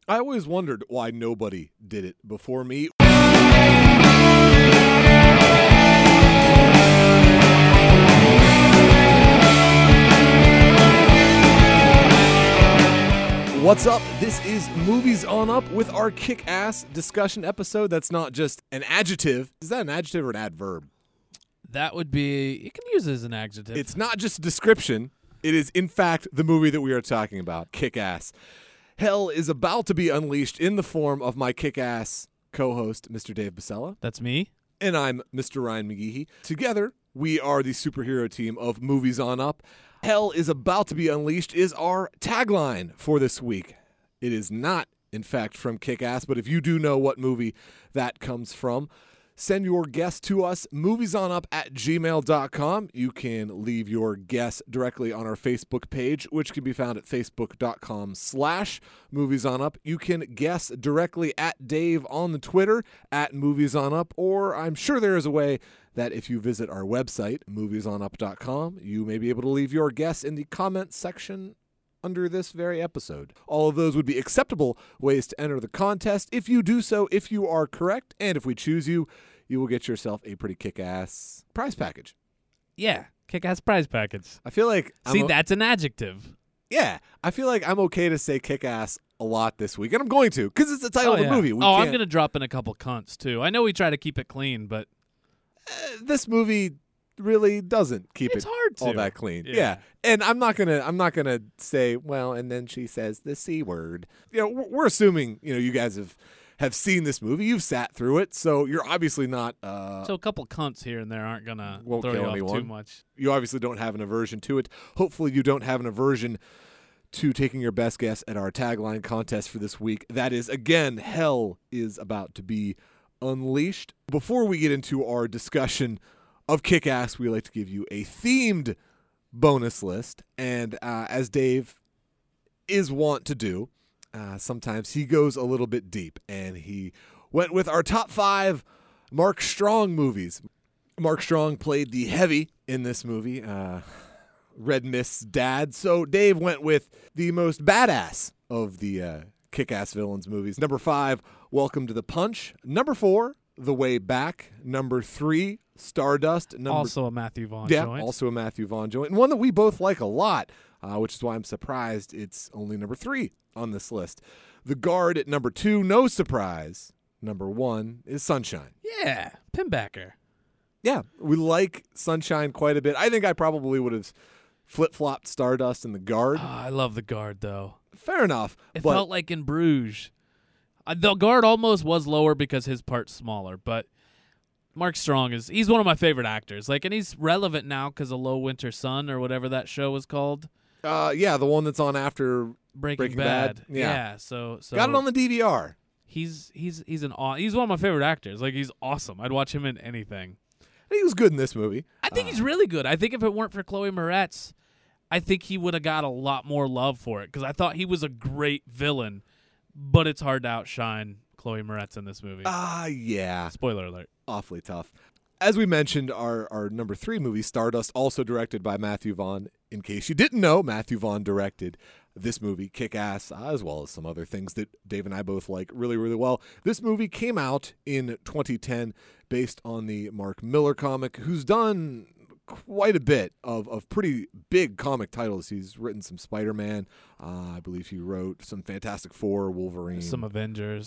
I always wondered why nobody did it before me. What's up? This is Movies On Up with our kick-ass discussion episode that's not just an adjective. Is that an adjective or an adverb? That would be, you can use it as an adjective. It's not just a description. It is, in fact, the movie that we are talking about, Kick-Ass. Hell is about to be unleashed in the form of my kick-ass co-host, Mr. Dave Basella. That's me. And I'm Mr. Ryan McGeehee. Together, we are the superhero team of Movies On Up. Hell is about to be unleashed is our tagline for this week. It is not, in fact, from Kick-Ass, but if you do know what movie that comes from, send your guess to us, moviesonup@gmail.com. You can leave your guess directly on our Facebook page, which can be found at facebook.com/moviesonup. You can guess directly at Dave on the Twitter, at moviesonup, or I'm sure there is a way that if you visit our website, moviesonup.com, you may be able to leave your guess in the comments section under this very episode. All of those would be acceptable ways to enter the contest. If you do so, if you are correct, and if we choose you, you will get yourself a pretty kick-ass prize package. Yeah, kick-ass prize package. I feel like that's an adjective. Yeah, I feel like I'm okay to say kick-ass a lot this week, and I'm going to, because it's the title of the movie. I'm going to drop in a couple cunts, too. I know we try to keep it clean, but this movie really doesn't keep it's hard to. all that clean. Yeah. And I'm not gonna say, well, and then she says the C word. You know, we're assuming, you guys have seen this movie, you've sat through it, so you're obviously not so a couple cunts here and there aren't gonna won't throw kill you off anyone. too much. You obviously don't have an aversion to it. Hopefully you don't have an aversion to taking your best guess at our tagline contest for this week. That is, again, hell is about to be unleashed. Before we get into our discussion of Kick-Ass, we like to give you a themed bonus list. And as Dave is wont to do, sometimes he goes a little bit deep. And he went with our top 5 Mark Strong movies. Mark Strong played the heavy in this movie, Red Mist's dad. So Dave went with the most badass of the Kick-Ass villains movies. Number 5, Welcome to the Punch. Number 4, The Way Back. Number 3, Stardust. Also a Matthew Vaughn joint. Yeah, also a Matthew Vaughn joint. And one that we both like a lot, which is why I'm surprised it's only number 3 on this list. The Guard at number 2, no surprise. Number 1 is Sunshine. Yeah, Pinbacker. Yeah, we like Sunshine quite a bit. I think I probably would have flip-flopped Stardust and The Guard. I love The Guard, though. Fair enough. It felt like in Bruges. The Guard almost was lower because his part's smaller, but Mark Strong he's one of my favorite actors. And he's relevant now because of Low Winter Sun or whatever that show was called. Yeah, the one that's on after Breaking Bad. Yeah. So got it on the DVR. He's one of my favorite actors. He's awesome. I'd watch him in anything. He was good in this movie. I think he's really good. I think if it weren't for Chloe Moretz, I think he would have got a lot more love for it because I thought he was a great villain, but it's hard to outshine Chloe Moretz in this movie. Yeah. Spoiler alert. Awfully tough. As we mentioned, our number 3 movie, Stardust, also directed by Matthew Vaughn. In case you didn't know, Matthew Vaughn directed this movie, Kick-Ass, as well as some other things that Dave and I both like really, really well. This movie came out in 2010 based on the Mark Millar comic, who's done quite a bit of pretty big comic titles. He's written some Spider-Man. I believe he wrote some Fantastic Four, Wolverine. Some Avengers.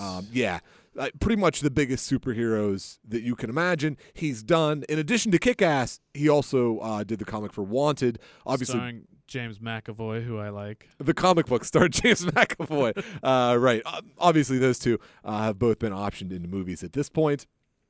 Pretty much the biggest superheroes that you can imagine he's done. In addition to Kick-Ass, he also did the comic for Wanted. Obviously, starring James McAvoy, who I like. The comic book starred James McAvoy. Right. Obviously, those two have both been optioned into movies at this point.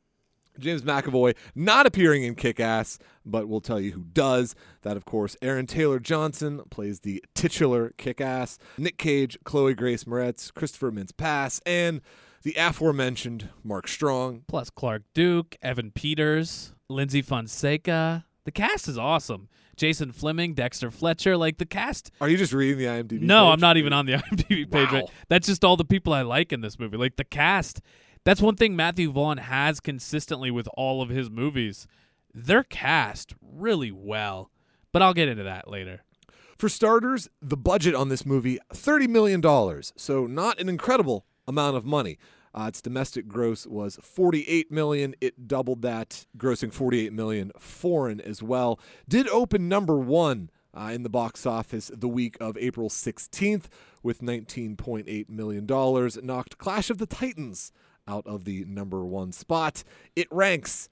James McAvoy not appearing in Kick-Ass, but we'll tell you who does. That, of course, Aaron Taylor Johnson plays the titular Kick-Ass. Nick Cage, Chloe Grace Moretz, Christopher Mintz-Pass, and the aforementioned Mark Strong. Plus Clark Duke, Evan Peters, Lindsay Fonseca. The cast is awesome. Jason Fleming, Dexter Fletcher, the cast. Are you just reading the IMDb page? No, I'm not even on the IMDb page. Wow. Right? That's just all the people I like in this movie. The cast. That's one thing Matthew Vaughn has consistently with all of his movies. They're cast really well. But I'll get into that later. For starters, the budget on this movie, $30 million, so not an incredible amount of money. Its domestic gross was $48 million. It doubled that, grossing $48 million foreign as well. Did open number one in the box office the week of April 16th with $19.8 million. Knocked Clash of the Titans out of the number one spot. It ranks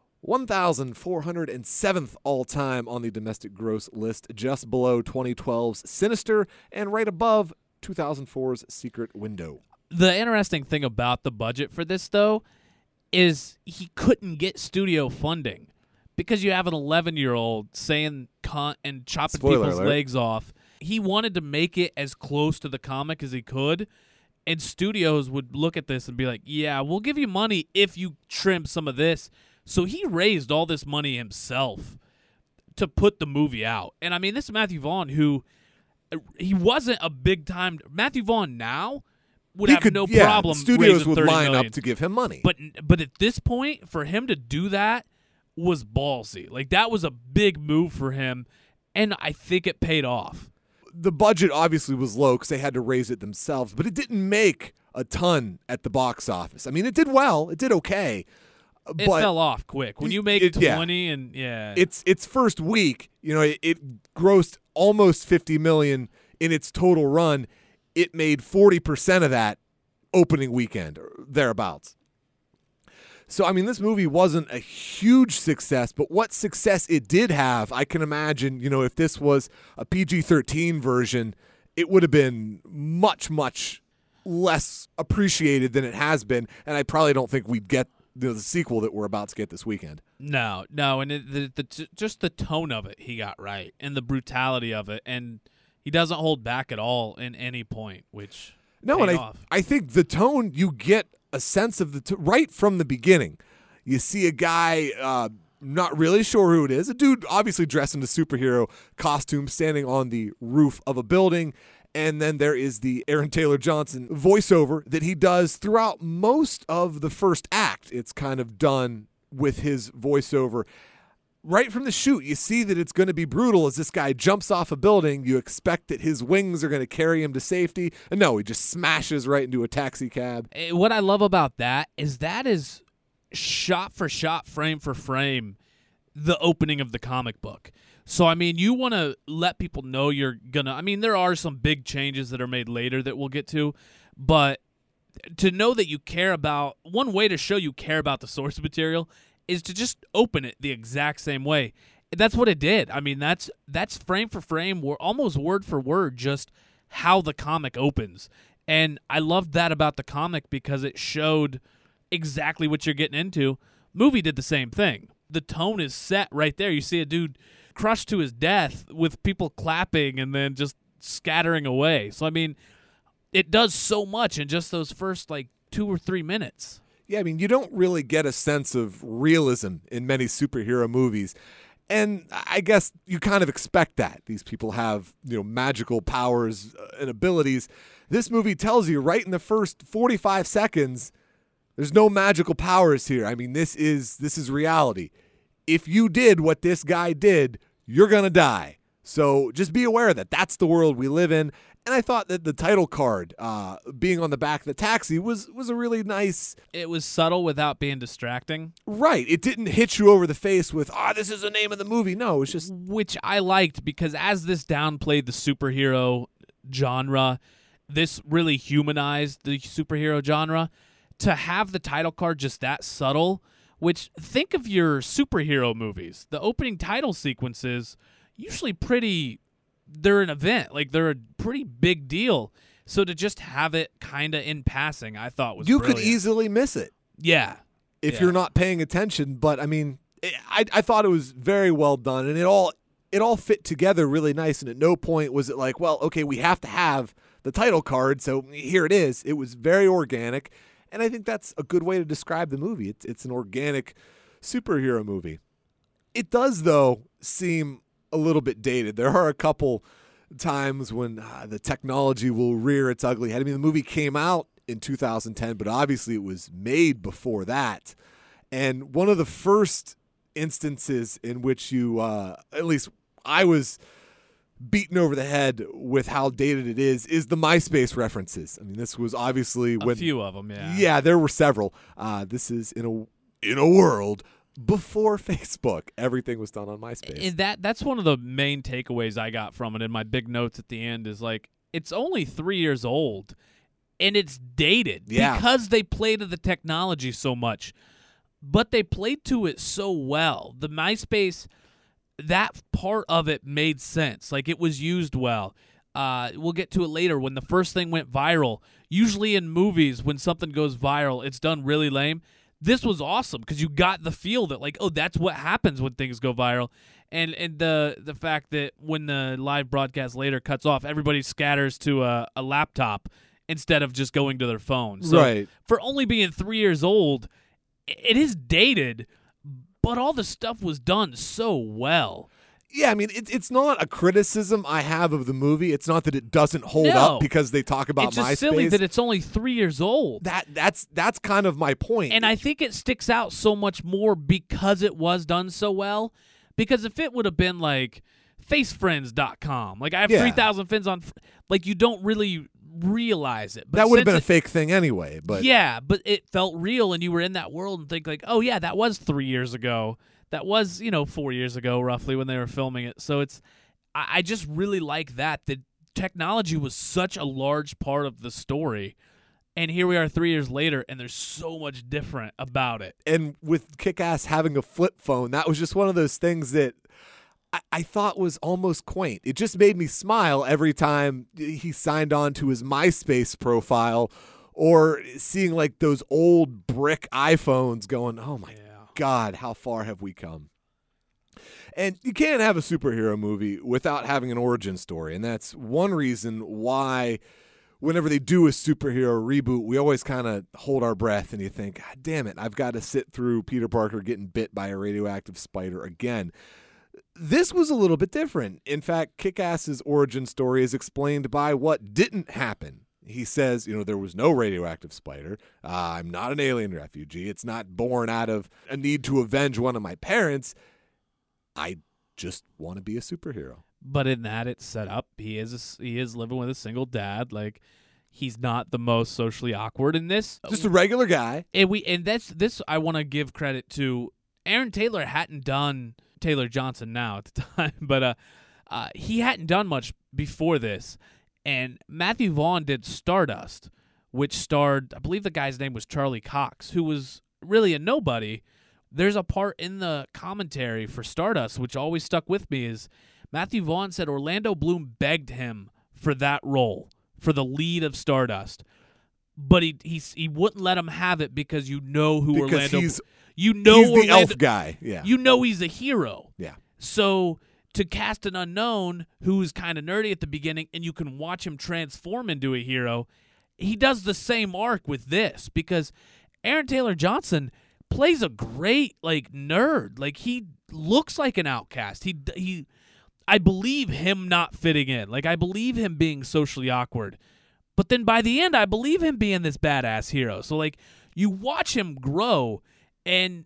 1,407th all-time on the domestic gross list, just below 2012's Sinister and right above 2004's Secret Window. The interesting thing about the budget for this, though, is he couldn't get studio funding because you have an 11-year-old saying cunt and chopping Spoiler people's alert. legs off. He wanted to make it as close to the comic as he could, and studios would look at this and be like, yeah, we'll give you money if you trim some of this. So he raised all this money himself to put the movie out. And, I mean, this is Matthew Vaughn, who he wasn't a big-time – Matthew Vaughn now – would have no problem studios raising would $30 line million. up to give him money. But at this point, for him to do that was ballsy. Like, that was a big move for him, and I think it paid off. The budget obviously was low because they had to raise it themselves, but it didn't make a ton at the box office. I mean, it did well. It did okay. It but fell off quick. When you make 20 and its first week, it grossed almost $50 million in its total run. It made 40% of that opening weekend or thereabouts. So, I mean, this movie wasn't a huge success, but what success it did have, I can imagine, if this was a PG-13 version, it would have been much, much less appreciated than it has been, and I probably don't think we'd get the sequel that we're about to get this weekend. No, and just the tone of it he got right, and the brutality of it, and he doesn't hold back at all in any point, which paid off. I think the tone, you get a sense of right from the beginning. You see a guy, not really sure who it is, a dude obviously dressed in a superhero costume standing on the roof of a building, and then there is the Aaron Taylor Johnson voiceover that he does throughout most of the first act. It's kind of done with his voiceover. Right from the shoot, you see that it's going to be brutal as this guy jumps off a building. You expect that his wings are going to carry him to safety. And no, he just smashes right into a taxi cab. What I love about that is shot for shot, frame for frame, the opening of the comic book. So, I mean, you want to let people know you're going to – I mean, there are some big changes that are made later that we'll get to. But to know that you care about – one way to show you care about the source material – is to just open it the exact same way. That's what it did. I mean, that's frame for frame, almost word for word, just how the comic opens. And I loved that about the comic because it showed exactly what you're getting into. Movie did the same thing. The tone is set right there. You see a dude crushed to his death with people clapping and then just scattering away. So, I mean, it does so much in just those first, 2 or 3 minutes. Yeah, I mean, you don't really get a sense of realism in many superhero movies. And I guess you kind of expect that. These people have, magical powers and abilities. This movie tells you right in the first 45 seconds, there's no magical powers here. I mean, this is reality. If you did what this guy did, you're going to die. So just be aware that that's the world we live in. And I thought that the title card being on the back of the taxi was a really nice... It was subtle without being distracting. Right. It didn't hit you over the face with, this is the name of the movie. No, it was just... Which I liked because as this downplayed the superhero genre, this really humanized the superhero genre. To have the title card just that subtle, which think of your superhero movies. The opening title sequences, usually pretty... They're an event. They're a pretty big deal. So to just have it kind of in passing, I thought was You brilliant. could easily miss it. Yeah. If you're not paying attention. But, I mean, I thought it was very well done. And it all fit together really nice. And at no point was it like, well, okay, we have to have the title card. So here it is. It was very organic. And I think that's a good way to describe the movie. It's an organic superhero movie. It does, though, seem a little bit dated. There are a couple times when the technology will rear its ugly head. I mean, the movie came out in 2010, but obviously it was made before that. And one of the first instances in which you, at least I was beaten over the head with how dated it is the MySpace references. I mean, this was obviously A few of them, yeah. Yeah, there were several. This is in a world before Facebook. Everything was done on MySpace. And that's one of the main takeaways I got from it in my big notes at the end is like, it's only 3 years old and it's dated because they play to the technology so much. But they played to it so well. The MySpace, that part of it made sense. Like, it was used well. We'll get to it later. When the first thing went viral, usually in movies, when something goes viral, it's done really lame. This was awesome because you got the feel that, like, oh, that's what happens when things go viral. And the fact that when the live broadcast later cuts off, everybody scatters to a laptop instead of just going to their phone. So right. For only being 3 years old, it is dated, but all the stuff was done so well. Yeah, I mean, it's not a criticism I have of the movie. It's not that it doesn't hold up because they talk about MySpace. It's just silly that it's only 3 years old. That's kind of my point. And I think it sticks out so much more because it was done so well. Because if it would have been like facefriends.com, like I have 3,000 friends on, like you don't really realize it. But that would have been a fake thing anyway. But yeah, but it felt real, and you were in that world and think like, oh yeah, that was 3 years ago. That was 4 years ago roughly when they were filming it. So I just really like that. The technology was such a large part of the story. And here we are 3 years later, and there's so much different about it. And with Kick-Ass having a flip phone, that was just one of those things that I thought was almost quaint. It just made me smile every time he signed on to his MySpace profile or seeing like those old brick iPhones going, oh my God, how far have we come? And you can't have a superhero movie without having an origin story. And that's one reason why whenever they do a superhero reboot, we always kind of hold our breath and you think, God damn it, I've got to sit through Peter Parker getting bit by a radioactive spider again. This was a little bit different. In fact, Kick-Ass's origin story is explained by what didn't happen. He says, there was no radioactive spider. I'm not an alien refugee. It's not born out of a need to avenge one of my parents. I just want to be a superhero. But in that, it's set up. He is living with a single dad. Like, he's not the most socially awkward in this. Just a regular guy. And that's this. I want to give credit to Aaron Taylor. Hadn't done Taylor Johnson now at the time, but he hadn't done much before this. And Matthew Vaughn did Stardust, which starred, I believe the guy's name was Charlie Cox, who was really a nobody. There's a part in the commentary for Stardust, which always stuck with me, is Matthew Vaughn said Orlando Bloom begged him for that role, for the lead of Stardust. But he wouldn't let him have it because who Orlando he's Orlando, the elf guy. Yeah. He's a hero. Yeah. So to cast an unknown who's kind of nerdy at the beginning and you can watch him transform into a hero, he does the same arc with this because Aaron Taylor Johnson plays a great nerd. Like, he looks like an outcast. I believe him not fitting in. Like, I believe him being socially awkward. But then by the end, I believe him being this badass hero. So you watch him grow, and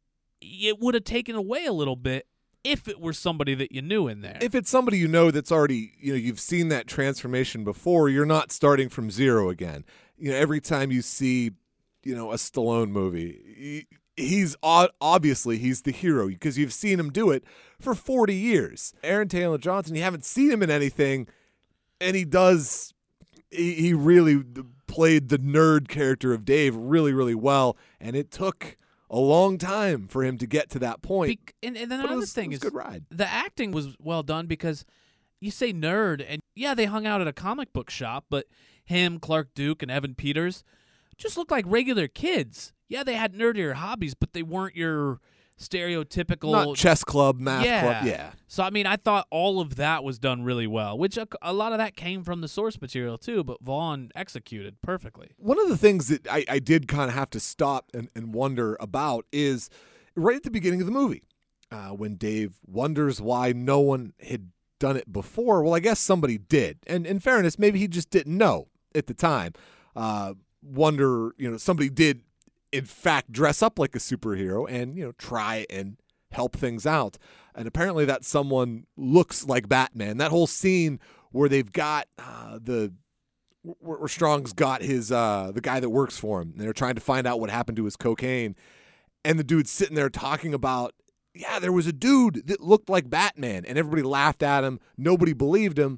it would have taken away a little bit if it were somebody that you knew in there. If it's somebody that's already, you've seen that transformation before, you're not starting from zero again. Every time you see, a Stallone movie, he's obviously he's the hero because you've seen him do it for 40 years. Aaron Taylor Johnson, you haven't seen him in anything, and he really played the nerd character of Dave really, really well, and it took a long time for him to get to that point. And then another thing is, good ride. The acting was well done because you say nerd, and yeah, they hung out at a comic book shop, but him, Clark Duke, and Evan Peters just looked like regular kids. Yeah, they had nerdier hobbies, but they weren't your stereotypical... Not chess club, math club, yeah. So, I thought all of that was done really well, which a lot of that came from the source material, too, but Vaughn executed perfectly. One of the things that I did kind of have to stop and wonder about is right at the beginning of the movie, when Dave wonders why no one had done it before. Well, I guess somebody did. And in fairness, maybe he just didn't know at the time. Somebody did in fact dress up like a superhero and try and help things out. And apparently that someone looks like Batman. That whole scene where they've got where Strong's got his the guy that works for him, and they're trying to find out what happened to his cocaine, and the dude's sitting there talking about, yeah, there was a dude that looked like Batman, and everybody laughed at him. Nobody believed him.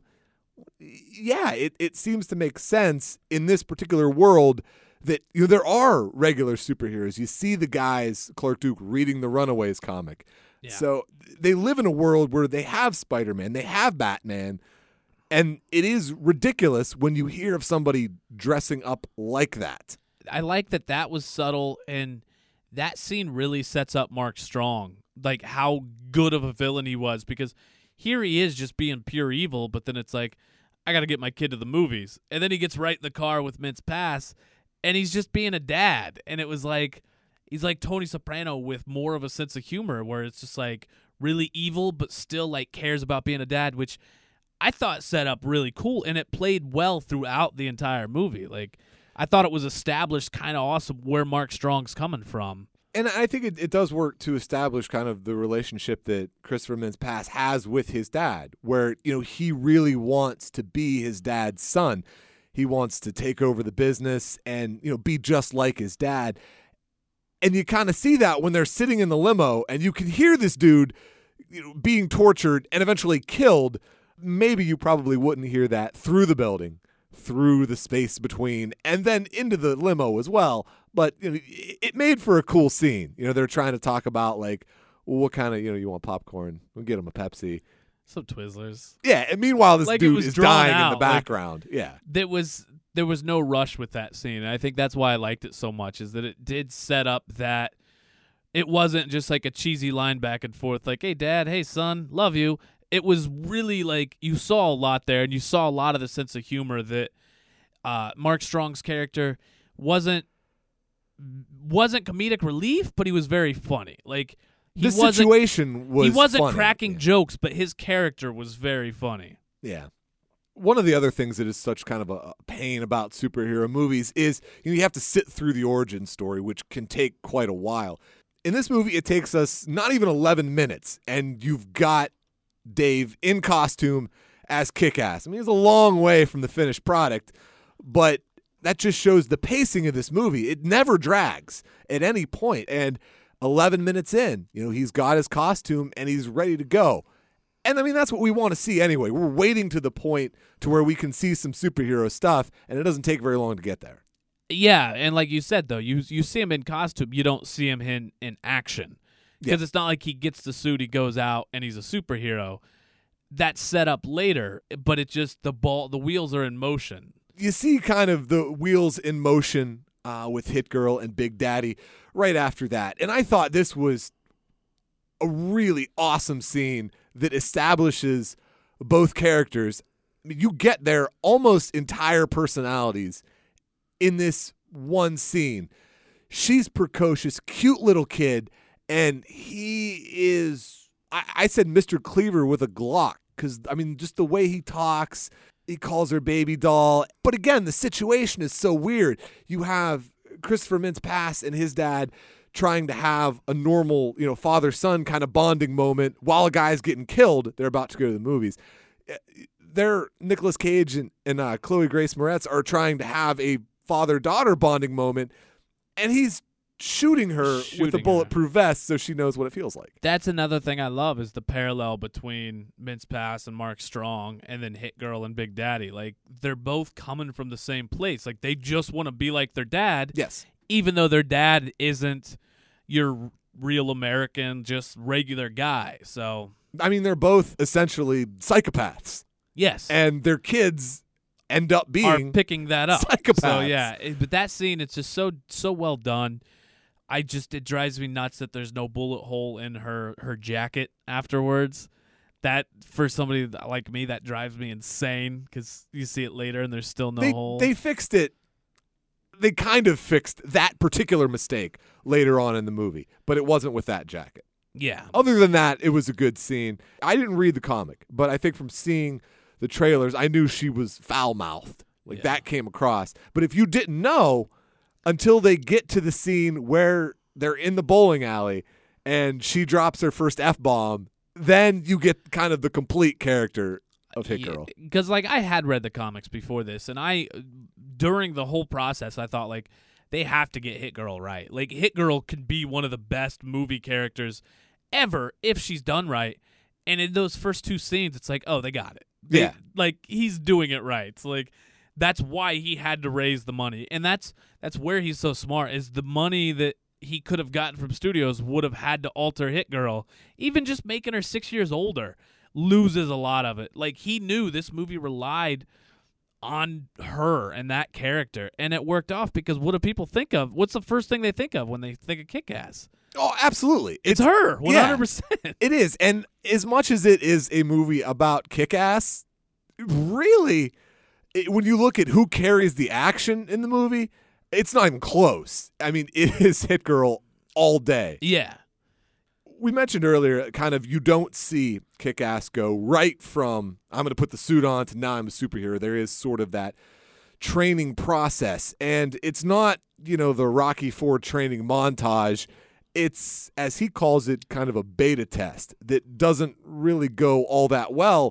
Yeah, it seems to make sense in this particular world that there are regular superheroes. You see the guys, Clark Duke, reading the Runaways comic. Yeah. So they live in a world where they have Spider-Man, they have Batman, and it is ridiculous when you hear of somebody dressing up like that. I like that was subtle, and that scene really sets up Mark Strong, like how good of a villain he was, because here he is just being pure evil, but then it's like, I got to get my kid to the movies. And then he gets right in the car with Mintz-Pass, and he's just being a dad. And it was like, he's like Tony Soprano with more of a sense of humor, where it's just like really evil, but still like cares about being a dad, which I thought set up really cool, and it played well throughout the entire movie. Like, I thought it was established kind of awesome where Mark Strong's coming from. And I think it does work to establish kind of the relationship that Christopher Mintz-Pass has with his dad, where, he really wants to be his dad's son. He wants to take over the business and, be just like his dad. And you kind of see that when they're sitting in the limo, and you can hear this dude being tortured and eventually killed. Maybe you probably wouldn't hear that through the building, through the space between, and then into the limo as well. But it made for a cool scene. They're trying to talk about, like, well, what kind of, you want popcorn? We'll get them a Pepsi. Some Twizzlers. Yeah, and meanwhile, this dude is dying in the background. Yeah. There was no rush with that scene, and I think that's why I liked it so much, is that it did set up that it wasn't just like a cheesy line back and forth, like, hey, Dad, hey, son, love you. It was really like you saw a lot there, and you saw a lot of the sense of humor that Mark Strong's character wasn't comedic relief, but he was very funny. Like, he wasn't cracking jokes, but his character was very funny. Yeah. One of the other things that is such kind of a pain about superhero movies is you have to sit through the origin story, which can take quite a while. In this movie, it takes us not even 11 minutes, and you've got Dave in costume as Kick-Ass. I mean, he's a long way from the finished product, but that just shows the pacing of this movie. It never drags at any point. And 11 minutes in, he's got his costume and he's ready to go. And I mean, that's what we want to see anyway. We're waiting to the point to where we can see some superhero stuff, and it doesn't take very long to get there. Yeah, and like you said, though, you see him in costume. You don't see him in action. Because It's not like he gets the suit, he goes out, and he's a superhero. That's set up later, but it just the wheels are in motion. You see kind of the wheels in motion with Hit Girl and Big Daddy right after that. And I thought this was a really awesome scene that establishes both characters. I mean, you get their almost entire personalities in this one scene. She's precocious, cute little kid, and he is, I said Mr. Cleaver with a Glock, because, I mean, just the way he talks, he calls her baby doll. But again, the situation is so weird. You have Christopher Mintz-Pass and his dad trying to have a normal, father-son kind of bonding moment while a guy's getting killed. They're about to go to the movies. Nicolas Cage and Chloe Grace Moretz are trying to have a father-daughter bonding moment, and he's shooting her with a bulletproof vest so she knows what it feels like. That's another thing I love, is the parallel between Mintz-Pass and Mark Strong, and then Hit Girl and Big Daddy. Like, they're both coming from the same place. Like, they just want to be like their dad. Yes. Even though their dad isn't your real American, just regular guy. So, I mean, they're both essentially psychopaths. Yes. And their kids end up being are picking that up. Psychopaths. So yeah, but that scene, it's just so well done. It drives me nuts that there's no bullet hole in her jacket afterwards. That, for somebody like me, that drives me insane, because you see it later and there's still no hole. They fixed it. They kind of fixed that particular mistake later on in the movie, but it wasn't with that jacket. Yeah. Other than that, it was a good scene. I didn't read the comic, but I think from seeing the trailers, I knew she was foul-mouthed. That came across. But if you didn't know, until they get to the scene where they're in the bowling alley and she drops her first F-bomb, then you get kind of the complete character of Hit Girl. Because, like, I had read the comics before this, and during the whole process, I thought, like, they have to get Hit Girl right. Like, Hit Girl could be one of the best movie characters ever if she's done right. And in those first two scenes, it's like, oh, they got it. Yeah. Like, he's doing it right. It's like, that's why he had to raise the money. And that's where he's so smart, is the money that he could have gotten from studios would have had to alter Hit Girl. Even just making her 6 years older loses a lot of it. Like, he knew this movie relied on her and that character, and it worked off because what do people think of? What's the first thing they think of when they think of Kick-Ass? Oh, absolutely. It's her, 100%. Yeah, it is. And as much as it is a movie about Kick-Ass, really, when you look at who carries the action in the movie, it's not even close. I mean, it is Hit Girl all day. Yeah. We mentioned earlier, kind of, you don't see Kick-Ass go right from, I'm going to put the suit on, to now I'm a superhero. There is sort of that training process. And it's not, the Rocky IV training montage. It's, as he calls it, kind of a beta test that doesn't really go all that well,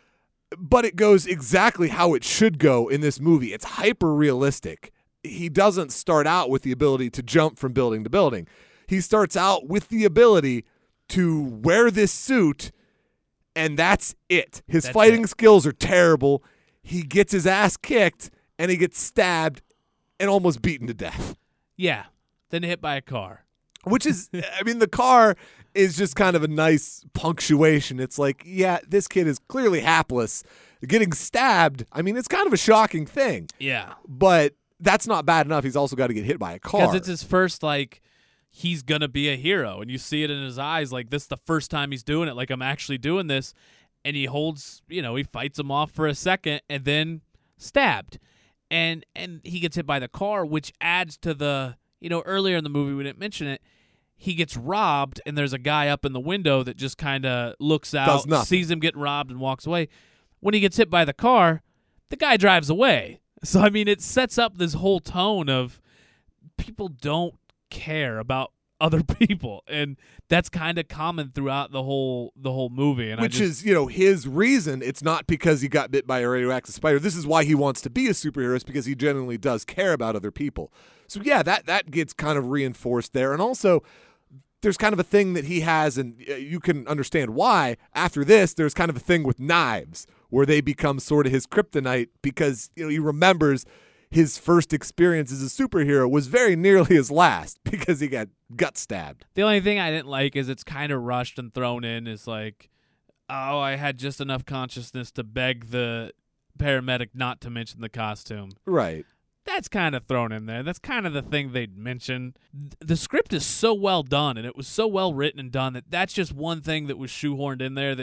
but it goes exactly how it should go in this movie. It's hyper realistic. He doesn't start out with the ability to jump from building to building. He starts out with the ability to wear this suit, and that's it. His fighting skills are terrible. He gets his ass kicked, and he gets stabbed and almost beaten to death. Yeah. Then hit by a car. Which is, I mean, the car is just kind of a nice punctuation. It's like, yeah, this kid is clearly hapless. Getting stabbed, I mean, it's kind of a shocking thing. Yeah. But that's not bad enough. He's also got to get hit by a car. Because it's his first, like, he's going to be a hero. And you see it in his eyes, like, this is the first time he's doing it. Like, I'm actually doing this. And he holds, he fights him off for a second and then stabbed. And he gets hit by the car, which adds to the, earlier in the movie, we didn't mention it, he gets robbed, and there's a guy up in the window that just kind of looks out, sees him getting robbed, and walks away. When he gets hit by the car, the guy drives away. So, I mean, it sets up this whole tone of people don't care about other people, and that's kind of common throughout the whole movie. And which is, his reason. It's not because he got bit by a radioactive spider. This is why he wants to be a superhero, is because he genuinely does care about other people. So, yeah, that gets kind of reinforced there. And also, there's kind of a thing that he has, and you can understand why. After this, there's kind of a thing with knives where they become sort of his kryptonite because he remembers his first experience as a superhero was very nearly his last because he got gut stabbed. The only thing I didn't like is it's kind of rushed and thrown in. Is like, oh, I had just enough consciousness to beg the paramedic not to mention the costume. Right. That's kind of thrown in there. That's kind of the thing they'd mention. The script is so well done, and it was so well written and done that's just one thing that was shoehorned in there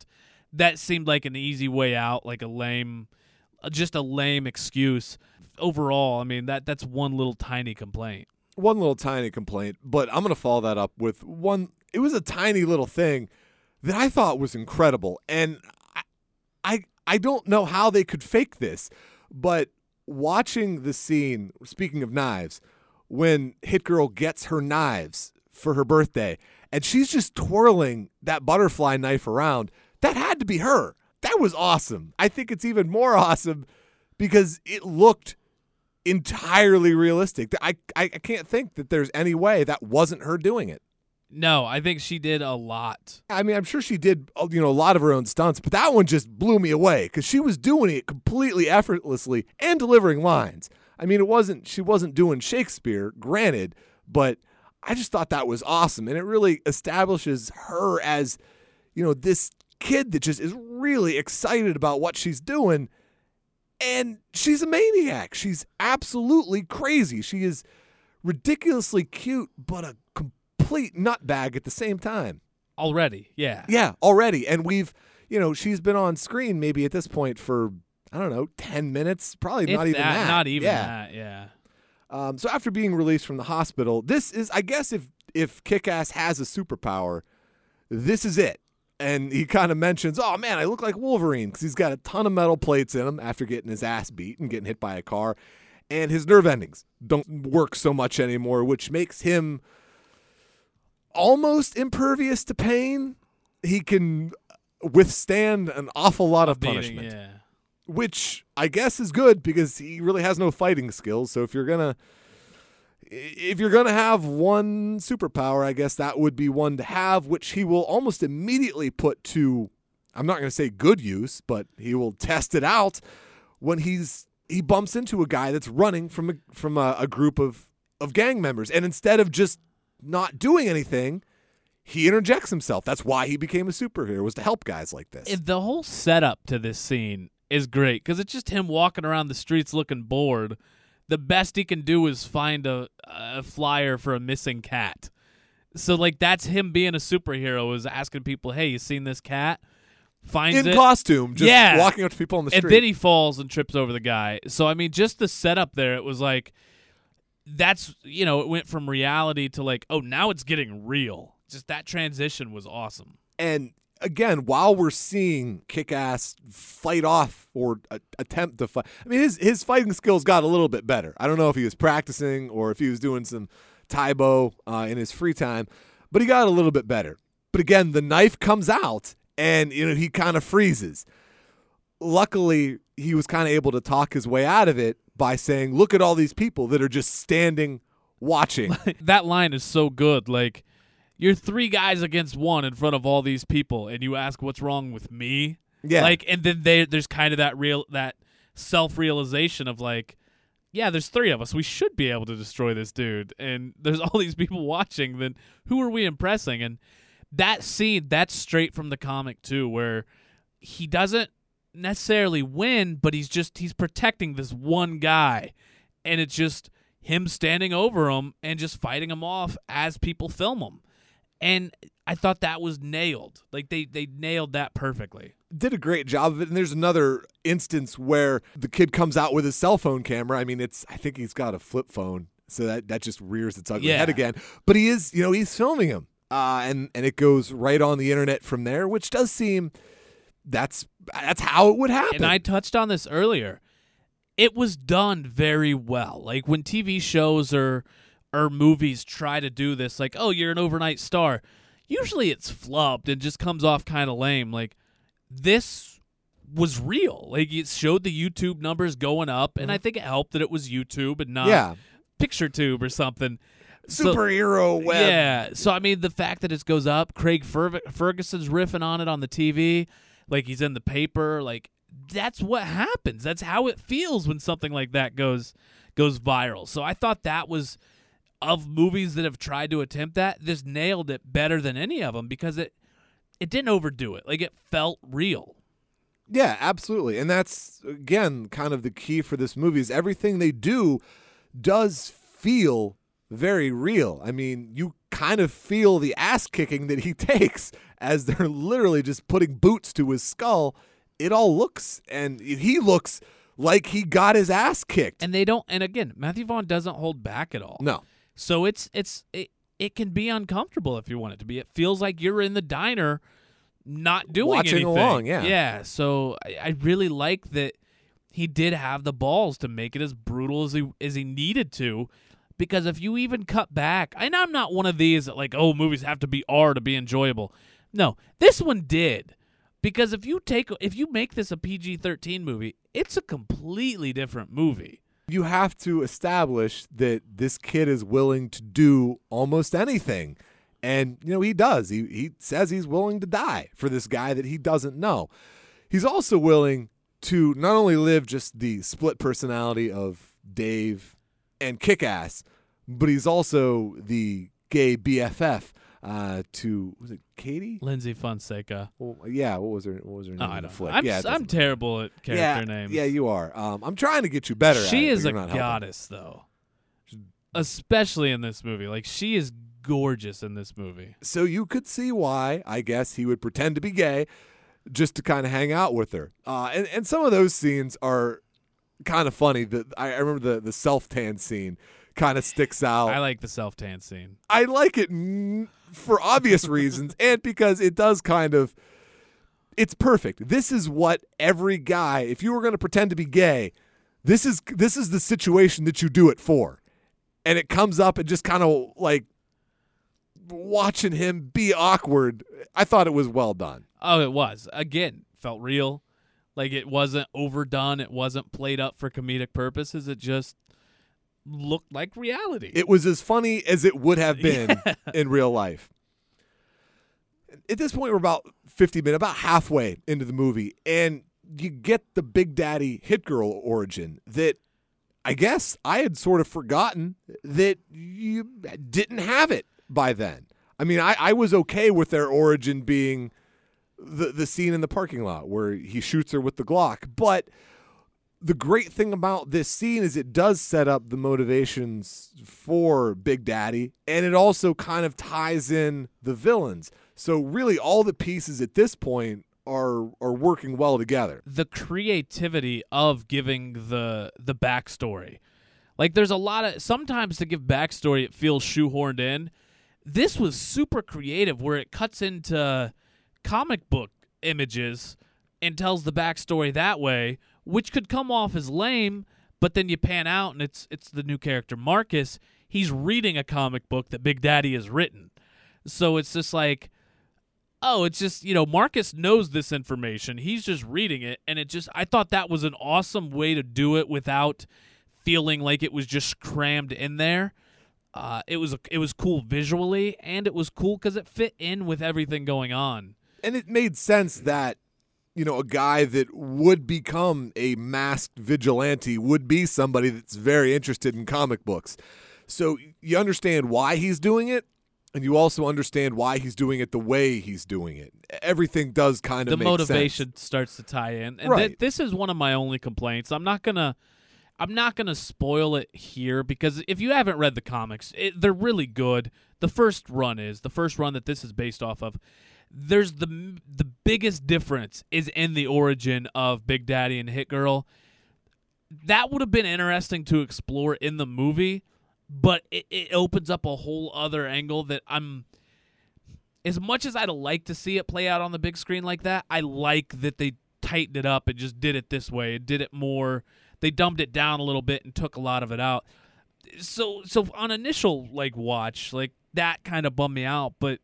that seemed like an easy way out, like a lame excuse. Overall, I mean, that's one little tiny complaint. One little tiny complaint, but I'm going to follow that up with one. It was a tiny little thing that I thought was incredible, and I don't know how they could fake this, but watching the scene, speaking of knives, when Hit Girl gets her knives for her birthday, and she's just twirling that butterfly knife around, that had to be her. That was awesome. I think it's even more awesome because it looked entirely realistic. I can't think that there's any way that wasn't her doing it. No, I think she did a lot. I mean, I'm sure she did, a lot of her own stunts, but that one just blew me away because she was doing it completely effortlessly and delivering lines. I mean, she wasn't doing Shakespeare, granted, but I just thought that was awesome, and it really establishes her as, this kid that just is really excited about what she's doing, and she's a maniac. She's absolutely crazy. She is ridiculously cute, but a complete nutbag at the same time. Already, yeah. Yeah, already. And we've, she's been on screen maybe at this point for, 10 minutes, probably not even that. Not even that, yeah. So after being released from the hospital, this is, I guess if Kick-Ass has a superpower, this is it. And he kind of mentions, oh, man, I look like Wolverine because he's got a ton of metal plates in him after getting his ass beat and getting hit by a car. And his nerve endings don't work so much anymore, which makes him almost impervious to pain. He can withstand an awful lot of Beating, punishment, yeah. which I guess is good because he really has no fighting skills. So if you're gonna have one superpower, I guess that would be one to have, which he will almost immediately put to, I'm not going to say good use, but he will test it out when he bumps into a guy that's running from a group of gang members. And instead of just not doing anything, he interjects himself. That's why he became a superhero, was to help guys like this. The whole setup to this scene is great because it's just him walking around the streets looking bored. The best he can do is find a flyer for a missing cat. So, like, that's him being a superhero, is asking people, hey, you seen this cat? Finds in it. costume, just walking up to people on the street. And then he falls and trips over the guy. So, I mean, just the setup there, it was like, that's, it went from reality to like, oh, now it's getting real. Just that transition was awesome. And again, while we're seeing Kick-Ass fight off or attempt to fight, I mean, his fighting skills got a little bit better. I don't know if he was practicing or if he was doing some Taibo in his free time, but he got a little bit better. But again, the knife comes out and he kind of freezes. Luckily, he was kind of able to talk his way out of it by saying, look at all these people that are just standing watching. That line is so good. Like, you're 3 guys against 1 in front of all these people, and you ask what's wrong with me. Yeah. Like, and then there's kind of that self-realization of like, yeah, there's 3 of us. We should be able to destroy this dude. And there's all these people watching. Then who are we impressing? And that scene, that's straight from the comic too, where he doesn't necessarily win, but he's protecting this one guy. And it's just him standing over him and just fighting him off as people film him. And I thought that was nailed. Like, they nailed that perfectly. Did a great job of it. And there's another instance where the kid comes out with his cell phone camera. I mean, I think he's got a flip phone, so that just rears its ugly head again. But he is, he's filming him. And it goes right on the internet from there, which does seem that's how it would happen. And I touched on this earlier. It was done very well. Like, when TV shows or movies try to do this, like, oh, you're an overnight star, usually it's flubbed and just comes off kind of lame. Like, this was real. Like, it showed the YouTube numbers going up, and I think it helped that it was YouTube and not PictureTube or something. Superhero web. Yeah. So, I mean, the fact that it goes up, Craig Ferguson's riffing on it on the TV, like he's in the paper, like, that's what happens. That's how it feels when something like that goes viral. So I thought that was, of movies that have tried to attempt that, this nailed it better than any of them because it didn't overdo it. Like, it felt real. Yeah, absolutely. And that's, again, kind of the key for this movie is everything they do does feel very real. I mean, you kind of feel the ass kicking that he takes as they're literally just putting boots to his skull. It all looks, and he looks like he got his ass kicked. And they don't, and again, Matthew Vaughn doesn't hold back at all. No. So it can be uncomfortable if you want it to be. It feels like you're in the diner not doing watching anything. Along, yeah. Yeah, so I really like that he did have the balls to make it as brutal as he needed to, because if you even cut back, and I'm not one of these that like, oh, movies have to be R to be enjoyable. No, this one did. Because if you make this a PG-13 movie, it's a completely different movie. You have to establish that this kid is willing to do almost anything. And, he does. He says he's willing to die for this guy that he doesn't know. He's also willing to not only live just the split personality of Dave and Kick-Ass, but he's also the gay BFF to, was it Katie? Lindsay Fonseca. Well, yeah, what was her name? I in the don't flick? know. I'm terrible at character names. Yeah, you are. I'm trying to get you better at it. She is but a you're not helping. goddess, though. Especially in this movie. Like, she is gorgeous in this movie. So you could see why, I guess, he would pretend to be gay just to kind of hang out with her. And some of those scenes are kind of funny. I remember the self-tan scene kind of sticks out. I like the self-tan scene. I like it for obvious reasons and because it does it's perfect. This is what every guy, if you were going to pretend to be gay, this is the situation that you do it for. And it comes up and just kind of like watching him be awkward, I thought it was well done. Oh, it was. Again, felt real. Like, it wasn't overdone. It wasn't played up for comedic purposes. It just looked like reality. It was as funny as it would have been in real life. At this point, we're about 50 minutes, about halfway into the movie, and you get the Big Daddy Hit Girl origin that I guess I had sort of forgotten that you didn't have it by then. I mean, I was okay with their origin being the scene in the parking lot where he shoots her with the Glock. But the great thing about this scene is it does set up the motivations for Big Daddy, and it also kind of ties in the villains. So really all the pieces at this point are working well together. The creativity of giving the backstory. Like, there's a lot of, sometimes to give backstory it feels shoehorned in. This was super creative where it cuts into comic book images and tells the backstory that way, which could come off as lame, but then you pan out and it's the new character Marcus. He's reading a comic book that Big Daddy has written. So it's just like, oh, it's just, Marcus knows this information. He's just reading it, and I thought that was an awesome way to do it without feeling like it was just crammed in there. It was cool visually, and it was cool because it fit in with everything going on. And it made sense that, a guy that would become a masked vigilante would be somebody that's very interested in comic books. So you understand why he's doing it, and you also understand why he's doing it the way he's doing it. Everything does kind of make sense. The motivation starts to tie in. And right. This is one of my only complaints. I'm not gonna spoil it here because if you haven't read the comics, they're really good. The first run that this is based off of. There's the biggest difference is in the origin of Big Daddy and Hit Girl. That would have been interesting to explore in the movie, but it opens up a whole other angle that as much as I'd like to see it play out on the big screen like that, I like that they tightened it up and just did it this way. It did it more. They dumbed it down a little bit and took a lot of it out. So on initial watch, that kind of bummed me out, but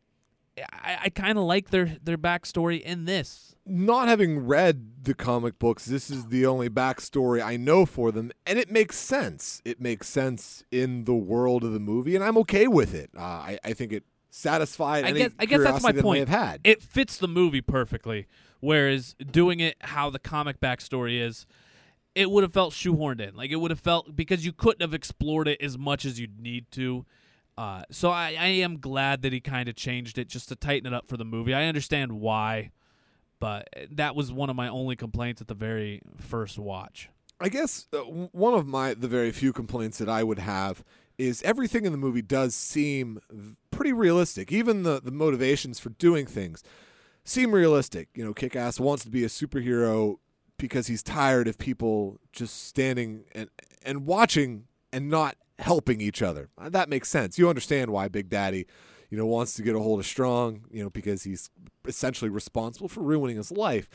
I kind of like their backstory in this. Not having read the comic books, this is the only backstory I know for them, and it makes sense. It makes sense in the world of the movie, and I'm okay with it. I think it satisfied any I guess that's my that point. May have had. It fits the movie perfectly, whereas doing it how the comic backstory is, it would have felt shoehorned in. It would have felt, because you couldn't have explored it as much as you'd need to. So I am glad that he kind of changed it just to tighten it up for the movie. I understand why, but that was one of my only complaints at the very first watch. I guess one of the very few complaints that I would have is everything in the movie does seem pretty realistic. Even the motivations for doing things seem realistic. Kick-Ass wants to be a superhero because he's tired of people just standing and watching and not helping each other. That makes sense. You understand why Big Daddy, wants to get a hold of Strong, because he's essentially responsible for ruining his life.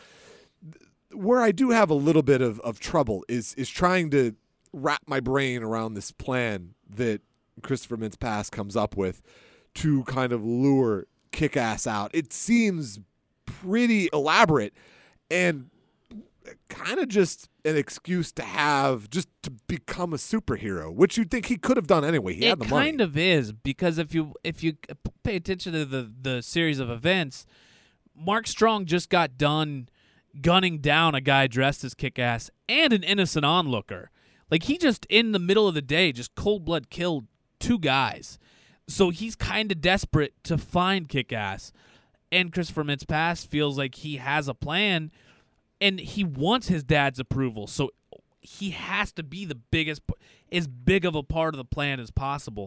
Where I do have a little bit of trouble is trying to wrap my brain around this plan that Christopher Mintz-Plasse comes up with to kind of lure Kick-Ass out. It seems pretty elaborate and kind of just an excuse to have just to become a superhero, which you'd think he could have done anyway. He had the money. It kind of is, because if you pay attention to the series of events, Mark Strong just got done gunning down a guy dressed as Kick-Ass and an innocent onlooker. He just, in the middle of the day, just cold blood killed two guys. So he's kind of desperate to find Kick-Ass. And Christopher Mintz-Plasse feels like he has a plan, and he wants his dad's approval. So he has to be as big of a part of the plan as possible.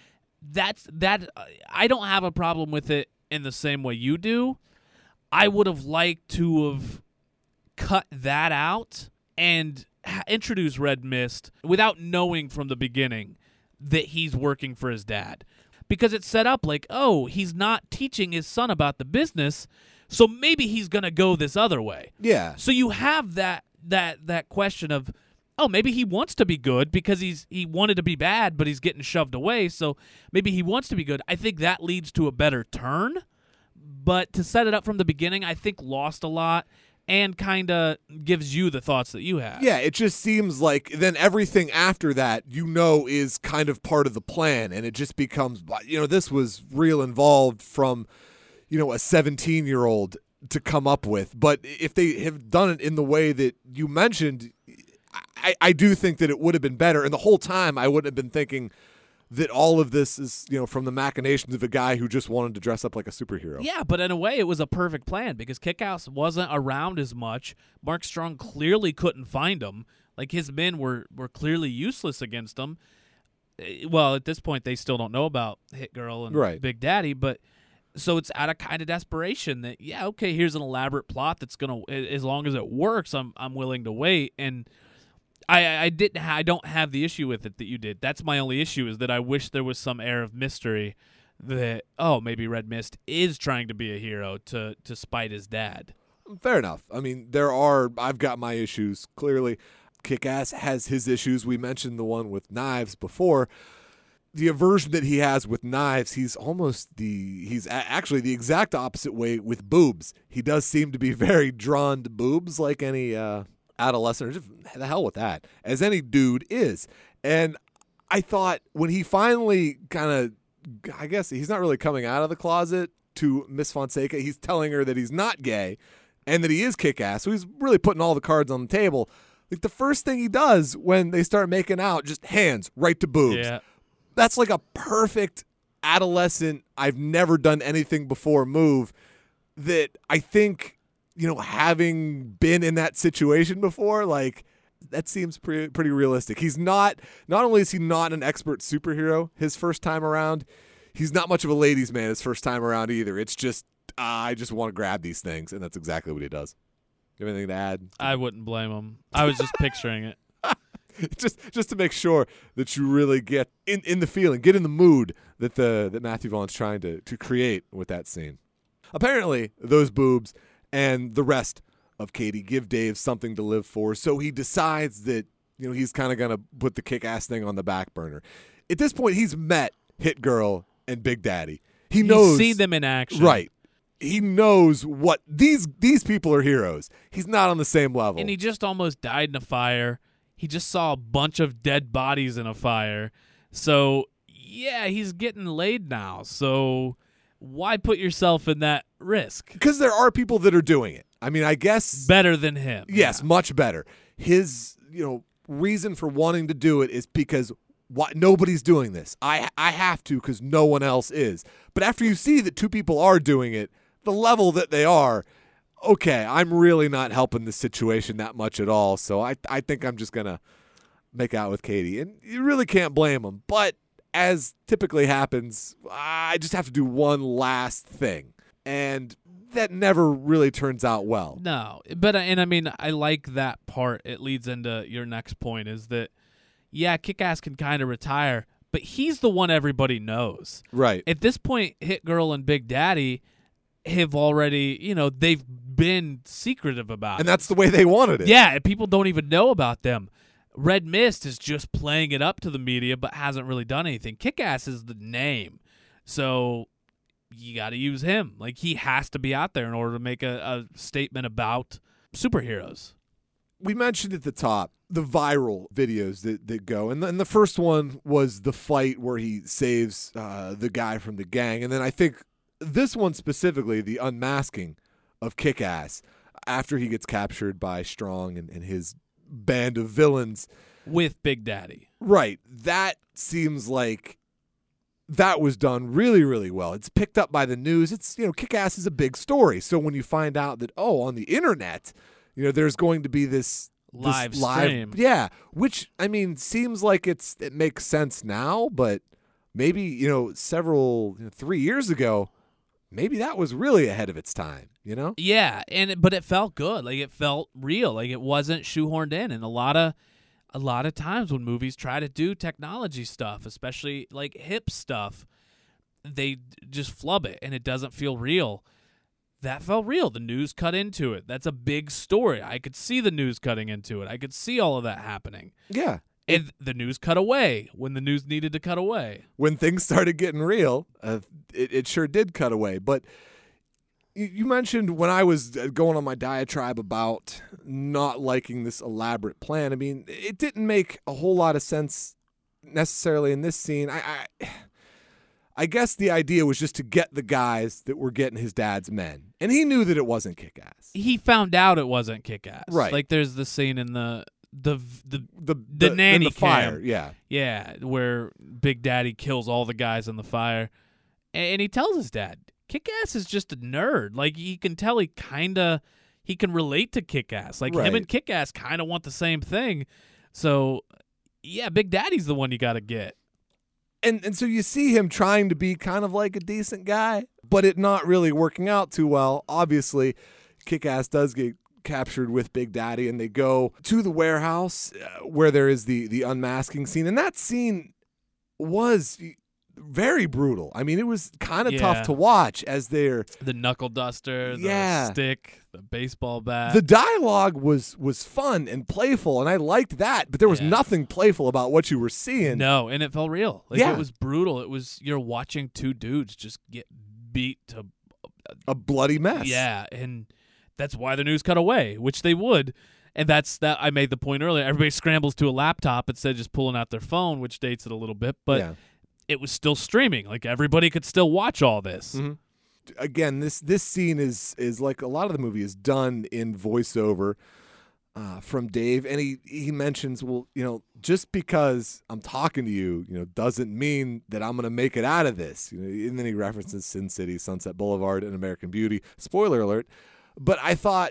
I don't have a problem with it in the same way you do. I would have liked to have cut that out and introduce Red Mist without knowing from the beginning that he's working for his dad. Because it's set up he's not teaching his son about the business, so maybe he's going to go this other way. Yeah. So you have that question of, oh, maybe he wants to be good because he wanted to be bad, but he's getting shoved away, so maybe he wants to be good. I think that leads to a better turn, but to set it up from the beginning, I think lost a lot and kind of gives you the thoughts that you have. Yeah, it just seems like then everything after that, is kind of part of the plan, and it just becomes, this was real involved from, a 17-year-old to come up with. But if they have done it in the way that you mentioned, I do think that it would have been better. And the whole time I wouldn't have been thinking that all of this is, from the machinations of a guy who just wanted to dress up like a superhero. Yeah, but in a way it was a perfect plan because Kick-Ass wasn't around as much. Mark Strong clearly couldn't find him. Like, his men were clearly useless against him. Well, at this point they still don't know about Hit Girl and Big Daddy, but so it's out of kind of desperation that, yeah, okay, here's an elaborate plot that's going to, as long as it works, I'm willing to wait. And I don't have the issue with it that you did. That's my only issue, is that I wish there was some air of mystery that, maybe Red Mist is trying to be a hero to spite his dad. Fair enough. I mean, I've got my issues. Clearly, Kick-Ass has his issues. We mentioned the one with Knives before. The aversion that he has with knives, he's actually the exact opposite way with boobs. He does seem to be very drawn to boobs, like any adolescent, or just the hell with that, as any dude is. And I thought when he finally kind of, I guess he's not really coming out of the closet to Miss Fonseca. He's telling her that he's not gay and that he is Kick-Ass. So he's really putting all the cards on the table. Like, the first thing he does when they start making out, just hands right to boobs. Yeah. That's like a perfect adolescent, I've never done anything before move that I think, having been in that situation before, like, that seems pretty realistic. He's not only is he not an expert superhero his first time around, he's not much of a ladies' man his first time around either. It's just, I just want to grab these things, and that's exactly what he does. You have anything to add? I wouldn't blame him. I was just picturing it. just to make sure that you really get in the feeling, get in the mood that Matthew Vaughn's trying to create with that scene. Apparently, those boobs and the rest of Katie give Dave something to live for, so he decides that he's kind of gonna put the Kick-Ass thing on the back burner. At this point, he's met Hit Girl and Big Daddy. He's seen them in action, right? He knows what these people are heroes. He's not on the same level, and he just almost died in a fire. He just saw a bunch of dead bodies in a fire. So, yeah, he's getting laid now. So why put yourself in that risk? Because there are people that are doing it. I mean, I guess better than him. Yes, yeah. Much better. His, reason for wanting to do it is because nobody's doing this. I have to because no one else is. But after you see that two people are doing it, the level that they are, okay, I'm really not helping this situation that much at all, so I think I'm just going to make out with Katie. And you really can't blame him. But as typically happens, I just have to do one last thing. And that never really turns out well. No, but I mean, I like that part. It leads into your next point is that, yeah, Kick-Ass can kind of retire, but he's the one everybody knows. Right. At this point, Hit Girl and Big Daddy have already, they've been secretive about it. And that's the way they wanted it. Yeah, people don't even know about them. Red Mist is just playing it up to the media but hasn't really done anything. Kick-Ass is the name. So you got to use him. Like, he has to be out there in order to make a statement about superheroes. We mentioned at the top the viral videos that go. And the first one was the fight where he saves the guy from the gang. And then I think this one specifically, the unmasking of Kick-Ass after he gets captured by Strong and his band of villains. With Big Daddy. Right. That seems like that was done really, really well. It's picked up by the news. It's, Kick-Ass is a big story. So when you find out that, on the internet, there's going to be this live stream. Yeah. Which, I mean, seems like it makes sense now, but maybe, 3 years ago, maybe that was really ahead of its time, Yeah, but it felt good. Like, it felt real. Like, it wasn't shoehorned in. And a lot of times when movies try to do technology stuff, especially like hip stuff, they just flub it and it doesn't feel real. that felt real. The news cut into it. That's a big story. I could see the news cutting into it. I could see all of that happening. Yeah. And the news cut away when the news needed to cut away. When things started getting real, it sure did cut away. But you mentioned when I was going on my diatribe about not liking this elaborate plan, I mean, it didn't make a whole lot of sense necessarily in this scene. I guess the idea was just to get the guys that were getting his dad's men. And he knew that it wasn't Kick-Ass. He found out it wasn't Kick-Ass. Right. Like there's the scene in the in nanny the fire, cam. Yeah, where Big Daddy kills all the guys in the fire. And he tells his dad, Kick-Ass is just a nerd. Like, he can tell he can relate to Kick-Ass. Like, Right. him and Kick-Ass kind of want the same thing. So, yeah, Big Daddy's the one you got to get. And so you see him trying to be kind of like a decent guy, but it not really working out too well. Obviously, Kick-Ass does get captured with Big Daddy, and they go to the warehouse where there is the unmasking scene. And that scene was very brutal. I mean, it was kind of tough to watch as they're the knuckle duster, the stick, the baseball bat. The dialogue was fun and playful, and I liked that, but there was nothing playful about what you were seeing. No, and it felt real. Like, it was brutal. It was, you're watching two dudes just get beat to a bloody mess. Yeah, and that's why the news cut away, which they would. And that's that. I made the point earlier. Everybody scrambles to a laptop instead of just pulling out their phone, which dates it a little bit. But it was still streaming. Like, everybody could still watch all this. Mm-hmm. Again, this scene is like a lot of the movie is done in voiceover from Dave, and he mentions, well, just because I'm talking to you, doesn't mean that I'm going to make it out of this. And then he references Sin City, Sunset Boulevard, and American Beauty. Spoiler alert. But I thought,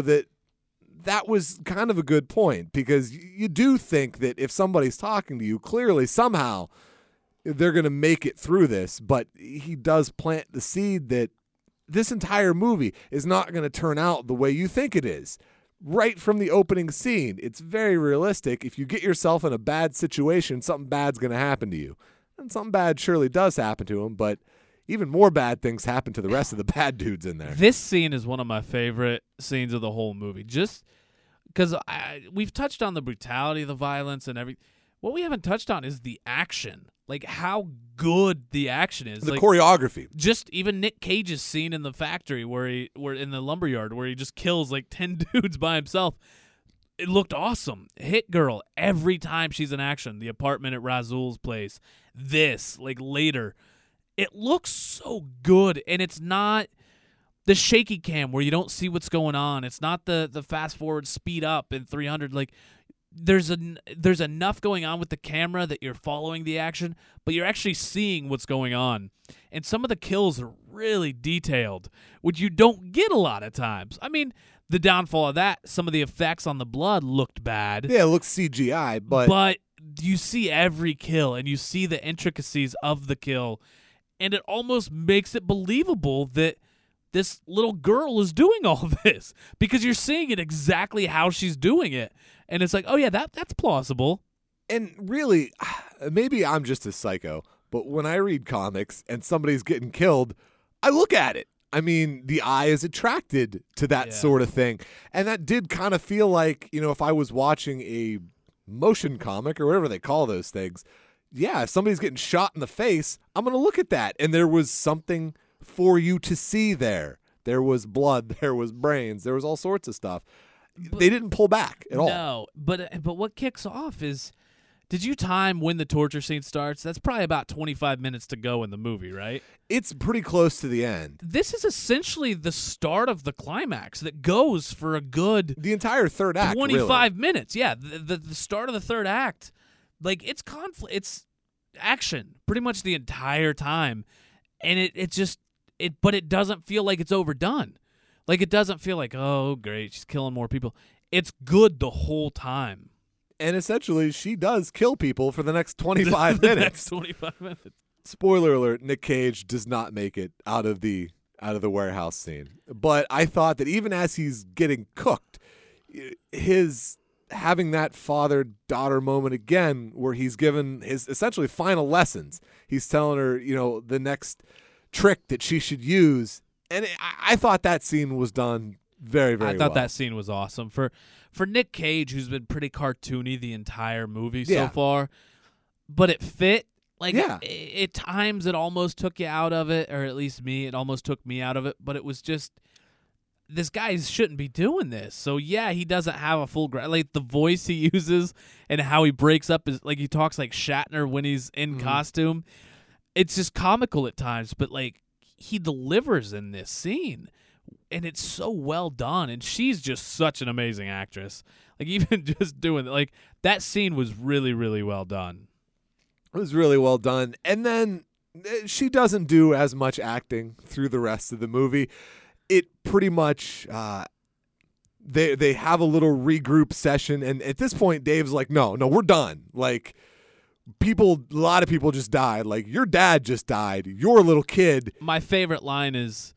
that was kind of a good point, because you do think that if somebody's talking to you, clearly somehow they're going to make it through this, but he does plant the seed that this entire movie is not going to turn out the way you think it is. Right from the opening scene, it's very realistic. If you get yourself in a bad situation, something bad's going to happen to you. And something bad surely does happen to him, but even more bad things happen to the rest of the bad dudes in there. This scene is one of my favorite scenes of the whole movie, just because we've touched on the brutality, the violence, and everything. What we haven't touched on is the action. Like, how good the action is. The choreography. Just even Nick Cage's scene in the factory where in the lumberyard where he just kills like 10 dudes by himself. It looked awesome. Hit Girl, every time she's in action. The apartment at Razul's place. This, like, later. It looks so good, and it's not the shaky cam where you don't see what's going on. It's not the fast forward speed up in 300. Like, there's enough going on with the camera that you're following the action, but you're actually seeing what's going on. And some of the kills are really detailed, which you don't get a lot of times. I mean, the downfall of that, some of the effects on the blood looked bad. Yeah, it looks CGI, but you see every kill, and you see the intricacies of the kill, and it almost makes it believable that this little girl is doing all this, because you're seeing it exactly how she's doing it. And it's like, oh, yeah, that's plausible. And really, maybe I'm just a psycho, but when I read comics and somebody's getting killed, I look at it. I mean, the eye is attracted to that sort of thing. And that did kind of feel like, if I was watching a motion comic or whatever they call those things, if somebody's getting shot in the face, I'm going to look at that. And there was something for you to see there. There was blood, there was brains, there was all sorts of stuff. They didn't pull back at all. No, but what kicks off is, did you time when the torture scene starts? That's probably about 25 minutes to go in the movie, right? It's pretty close to the end. This is essentially the start of the climax that goes for a good the entire third act, 25 minutes. Yeah, the start of the third act. Like, it's it's action pretty much the entire time. And but it doesn't feel like it's overdone. Like, it doesn't feel like, oh, great, she's killing more people. It's good the whole time. And essentially, she does kill people for the next 25 the minutes. Next 25 minutes. Spoiler alert, Nick Cage does not make it out of the warehouse scene. But I thought that even as he's getting cooked, his having that father-daughter moment again where he's given his essentially final lessons. He's telling her, the next trick that she should use. And I thought that scene was done very, very I thought well. that scene was awesome. For Nick Cage, who's been pretty cartoony the entire movie so Yeah. far, but it fit. Like, Yeah. at times it almost took you out of it, or at least me. It almost took me out of it, but it was just, this guy shouldn't be doing this. So, yeah, he doesn't have a full like, the voice he uses and how he breaks up is, like, he talks like Shatner when he's in costume. It's just comical at times, but, like, he delivers in this scene, and it's so well done, and she's just such an amazing actress. Like, even just doing, like, that scene was really, really well done. It was really well done. And then she doesn't do as much acting through the rest of the movie. It pretty much they have a little regroup session, and at this point Dave's like, no, we're done. Like, a lot of people just died. Like, your dad just died. Your little kid. My favorite line is,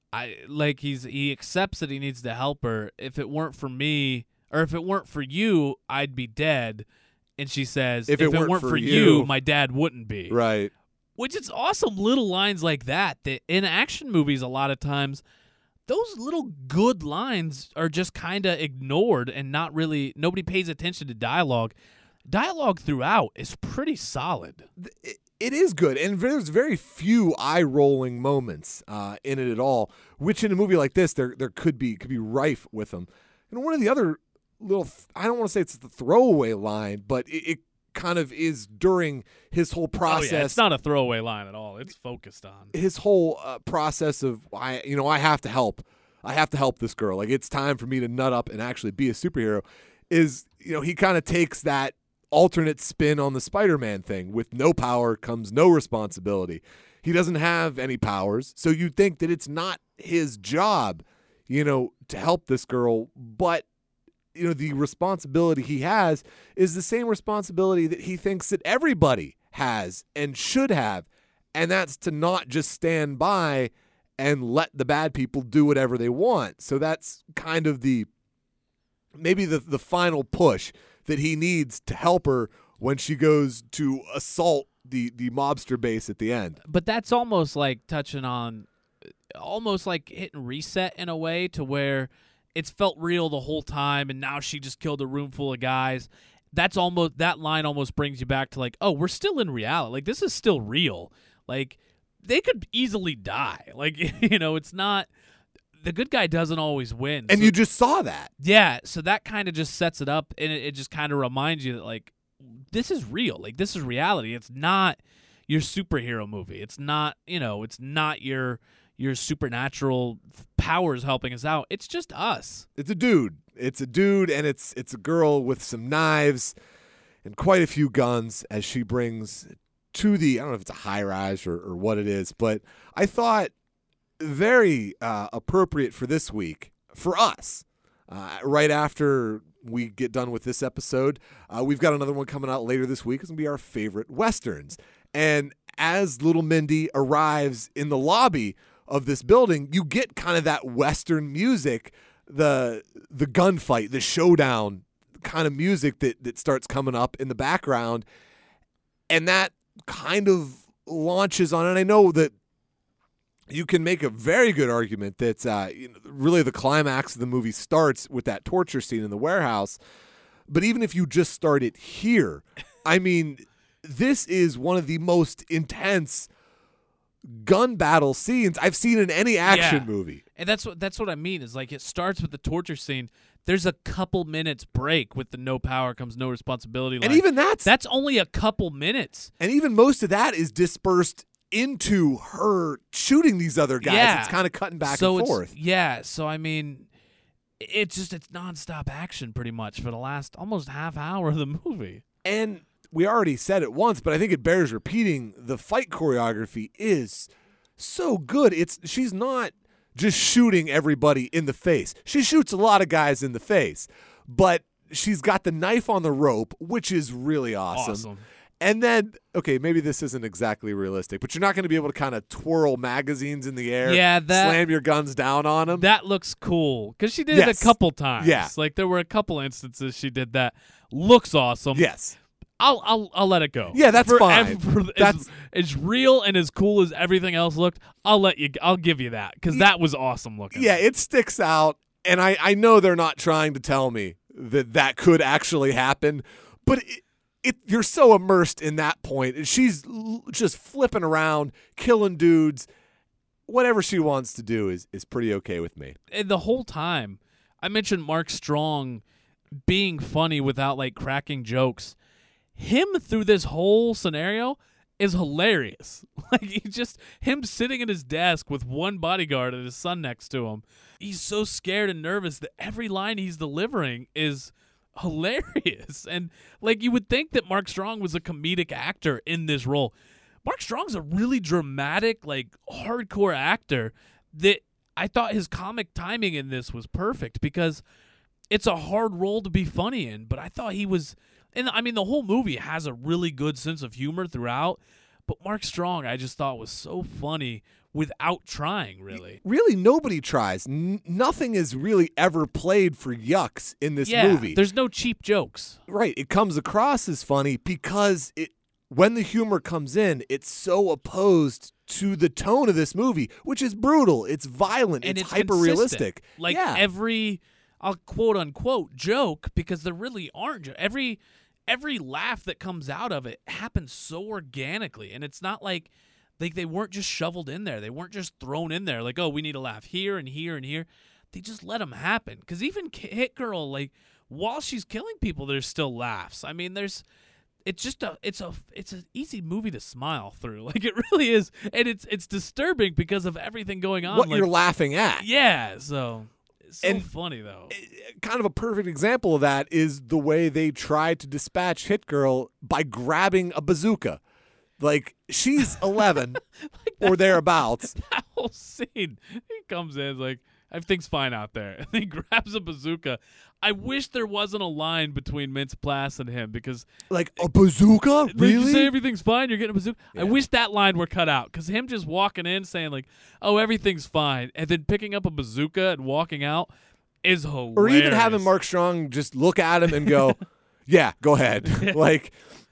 he accepts that he needs to help her. If it weren't for me, or if it weren't for you, I'd be dead. And she says, if it weren't for you, my dad wouldn't be. Right. Which is awesome little lines like that in action movies a lot of times, those little good lines are just kind of ignored and not really, nobody pays attention to dialogue. Dialogue throughout is pretty solid. It is good, and there's very few eye-rolling moments in it at all, which in a movie like this, there could be rife with them. And one of the other little, I don't want to say it's the throwaway line, but it kind of is during his whole process. Oh, yeah, it's not a throwaway line at all. It's focused on his whole process of, I have to help. I have to help this girl. Like, it's time for me to nut up and actually be a superhero. Is, he kind of takes that alternate spin on the Spider-Man thing. With no power comes no responsibility. He doesn't have any powers, so you'd think that it's not his job, to help this girl, but the responsibility he has is the same responsibility that he thinks that everybody has and should have, and that's to not just stand by and let the bad people do whatever they want. So that's kind of maybe the final push that he needs to help her when she goes to assault the mobster base at the end. But that's almost like touching on, almost like hitting reset in a way, to where it's felt real the whole time, and now she just killed a room full of guys. That line almost brings you back to, like, oh, we're still in reality. Like, this is still real. Like, they could easily die. Like, it's not, the good guy doesn't always win. And so, you just saw that. Yeah, so that kind of just sets it up, and it just kind of reminds you that, like, this is real. Like, this is reality. It's not your superhero movie. It's not, it's not your supernatural powers helping us out. It's just us. It's a dude. And it's a girl with some knives and quite a few guns as she brings to I don't know if it's a high rise or what it is, but I thought very appropriate for this week for us. Right after we get done with this episode, we've got another one coming out later this week. It's going to be our favorite Westerns. And as little Mindy arrives in the lobby of this building, you get kind of that Western music, the gunfight, the showdown kind of music that starts coming up in the background, and that kind of launches on. And I know that you can make a very good argument that really the climax of the movie starts with that torture scene in the warehouse. But even if you just start it here, I mean, this is one of the most intense gun battle scenes I've seen in any action movie. And that's what I mean, is like, it starts with the torture scene. There's a couple minutes break with the no power comes no responsibility line. And even that's only a couple minutes. And even most of that is dispersed into her shooting these other guys. Yeah. It's kind of cutting back and forth. So I mean, it's nonstop action pretty much for the last almost half hour of the movie. And we already said it once, but I think it bears repeating. The fight choreography is so good. She's not just shooting everybody in the face. She shoots a lot of guys in the face, but she's got the knife on the rope, which is really awesome. And then, okay, maybe this isn't exactly realistic, but you're not going to be able to kind of twirl magazines in the air, slam your guns down on them. That looks cool, because she did it a couple times. Yeah. Like, there were a couple instances she did that. Looks awesome. Yes. I'll let it go. Yeah, that's fine. That's as real and as cool as everything else looked. I'll give you that because that was awesome looking. Yeah, it sticks out, and I know they're not trying to tell me that could actually happen, but you're so immersed in that point, and she's just flipping around, killing dudes. Whatever she wants to do is pretty okay with me. And the whole time, I mentioned Mark Strong being funny without like cracking jokes. Him through this whole scenario is hilarious. Like him sitting at his desk with one bodyguard and his son next to him. He's so scared and nervous that every line he's delivering is hilarious. And like you would think that Mark Strong was a comedic actor in this role. Mark Strong's a really dramatic, like hardcore actor that I thought his comic timing in this was perfect because it's a hard role to be funny in, but I thought he was. And I mean, the whole movie has a really good sense of humor throughout, but Mark Strong, I just thought was so funny without trying, really. Really, nobody tries. Nothing is really ever played for yucks in this movie. There's no cheap jokes. Right. It comes across as funny because when the humor comes in, it's so opposed to the tone of this movie, which is brutal. It's violent. And it's consistent. hyper-realistic. Like every, I'll quote-unquote joke, because there really aren't. Every laugh that comes out of it happens so organically, and it's not like they weren't just shoveled in there. They weren't just thrown in there like, oh, we need a laugh here and here and here. They just let them happen. Because even Hit Girl, like, while she's killing people, there's still laughs. I mean, it's an easy movie to smile through. Like, it really is. And it's disturbing because of everything going on. What you're laughing at. Yeah, so it's so funny, though. Kind of a perfect example of that is the way they tried to dispatch Hit Girl by grabbing a bazooka. Like, she's 11 or thereabouts. That whole scene. He comes in, like, everything's fine out there. And he grabs a bazooka. I wish there wasn't a line between Mintz-Plasse and him because... Like, a bazooka? Really? You say everything's fine, you're getting a bazooka? Yeah. I wish that line were cut out because him just walking in saying, like, oh, everything's fine, and then picking up a bazooka and walking out is hilarious. Or even having Mark Strong just look at him and go, yeah, go ahead. Like,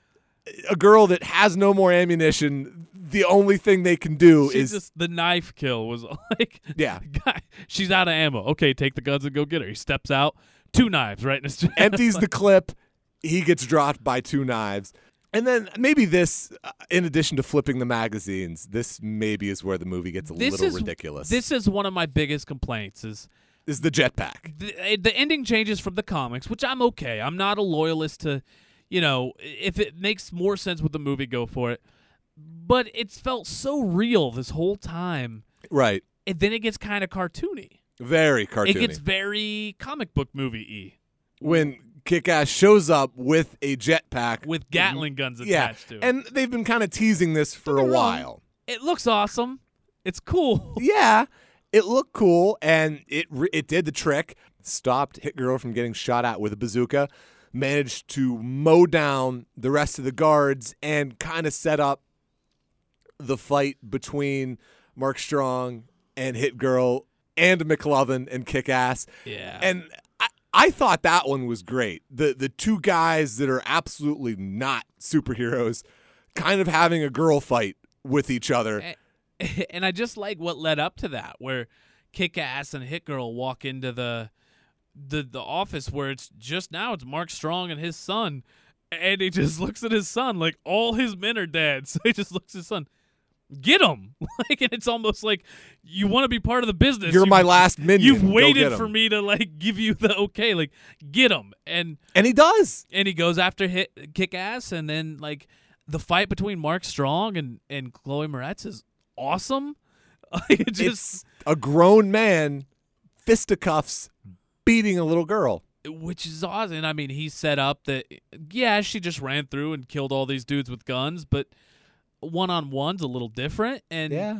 a girl that has no more ammunition, the only thing they can do is... just the knife kill was like... Yeah. Guy, she's out of ammo. Okay, take the guns and go get her. He steps out. 2 knives right in his chest. Empties the clip. He gets dropped by 2 knives. And then maybe this, in addition to flipping the magazines, this maybe is where the movie gets a little ridiculous. This is one of my biggest complaints is the jetpack. The ending changes from the comics, which I'm okay. I'm not a loyalist to, if it makes more sense with the movie, go for it. But it's felt so real this whole time. Right. And then it gets kind of cartoony. Very cartoony. It gets very comic book movie-y. When Kick-Ass shows up with a jetpack. With Gatling guns attached to it. And they've been kind of teasing this for a while. It looks awesome. It's cool. Yeah. It looked cool, and it did the trick. Stopped Hit Girl from getting shot at with a bazooka. Managed to mow down the rest of the guards and kind of set up the fight between Mark Strong and Hit Girl and McLovin and Kick-Ass. Yeah. And I thought that one was great. The 2 guys that are absolutely not superheroes kind of having a girl fight with each other. And I just like what led up to that, where Kick-Ass and Hit Girl walk into the office where it's Mark Strong and his son, and he just looks at his son like all his men are dead. So he just looks at his son, get him! Like, and it's almost like you want to be part of the business. You're my last minion. You've waited for me to like give you the okay, like get him, and he does, and he goes after Kick-Ass, and then like the fight between Mark Strong and Chloe Moretz is awesome. It's a grown man, fisticuffs, beating a little girl. Which is awesome. And I mean, he set up that, she just ran through and killed all these dudes with guns, but one-on-one's a little different. And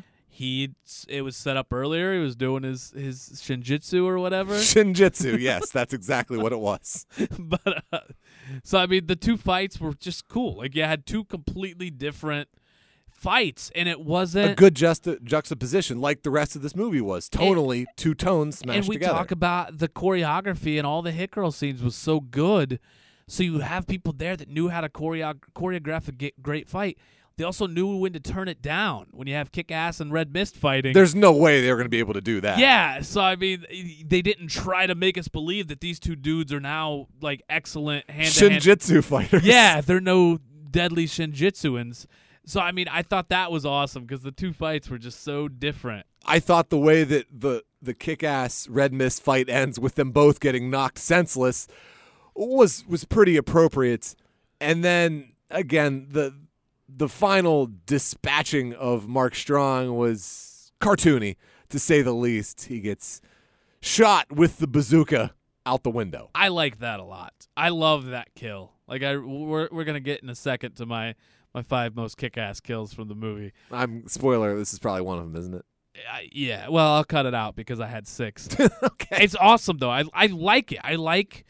it was set up earlier. He was doing his shinjitsu or whatever. Shinjitsu, yes, that's exactly what it was. But so I mean, the 2 fights were just cool. Like, you had 2 completely different fights, and it wasn't a good juxtaposition like the rest of this movie was. Tonally, 2 tones smashed together. And we together. talk about the choreography and all the Hit Girl scenes was so good So you have people there that knew how to choreograph a great fight. They also knew when to turn it down when you have Kick-Ass and Red Mist fighting. There's no way they were going to be able to do that. Yeah, so I mean, they didn't try to make us believe that these two dudes are now like excellent hand-to-hand Shinjitsu fighters. Yeah, they're no deadly Shinjitsuans. So I mean, I thought that was awesome because the two fights were just so different. I thought the way that the Kick-Ass Red Mist fight ends with them both getting knocked senseless was pretty appropriate. And then again, the final dispatching of Mark Strong was cartoony, to say the least. He gets shot with the bazooka out the window. I like that a lot. I love that kill. Like we're gonna get in a second to my 5 most kick-ass kills from the movie. Spoiler, this is probably one of them, isn't it? Yeah. Well, I'll cut it out because I had 6. Okay. It's awesome though. I like it. I like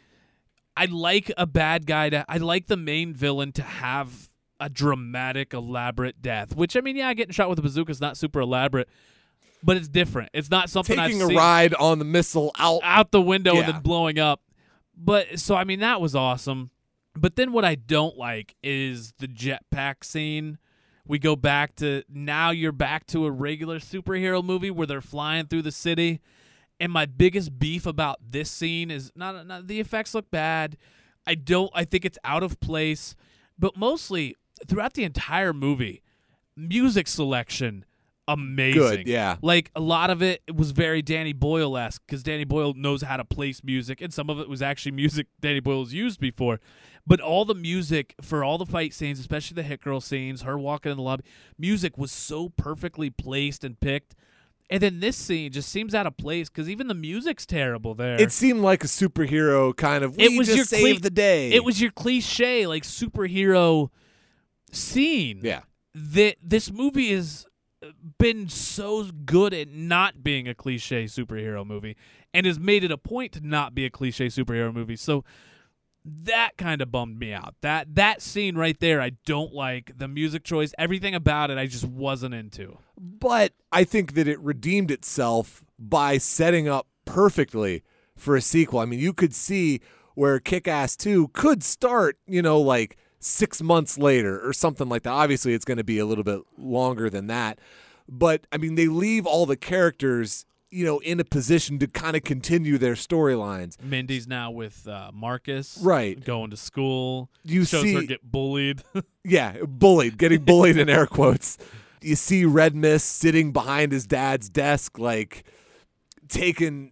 a bad guy I like the main villain to have a dramatic, elaborate death. Which I mean, yeah, getting shot with a bazooka is not super elaborate, but it's different. It's not something taking I've a seen ride on the missile out the window Yeah. and then blowing up. But so I mean, that was awesome. But then what I don't like is the jetpack scene. We go back to now you're back to a regular superhero movie where they're flying through the city. And my biggest beef about this scene is not the effects look bad. I think it's out of place. But mostly throughout the entire movie, music selection amazing. Good, yeah. Like a lot of it was very Danny Boyle-esque because Danny Boyle knows how to place music, and some of it was actually music Danny Boyle's used before. But all the music for all the fight scenes, especially the hit girl scenes, her walking in the lobby, music was so perfectly placed and picked. And then this scene just seems out of place because even the music's terrible there. It seemed like a superhero kind of, It was just your saved the day. It was your cliche, like, superhero scene. Yeah. This movie has been so good at not being a cliche superhero movie and has made it a point to not be a cliche superhero movie. So that kind of bummed me out. That scene right there, I don't like. The music choice, everything about it, I just wasn't into. But I think that it redeemed itself by setting up perfectly for a sequel. I mean, you could see where Kick-Ass 2 could start, like 6 months later or something like that. Obviously, it's going to be a little bit longer than that. But, I mean, they leave all the characters, in a position to kind of continue their storylines. Mindy's now with Marcus. Right. Going to school. You shows see her get bullied. Yeah, getting bullied in air quotes. You see Red Mist sitting behind his dad's desk, like taking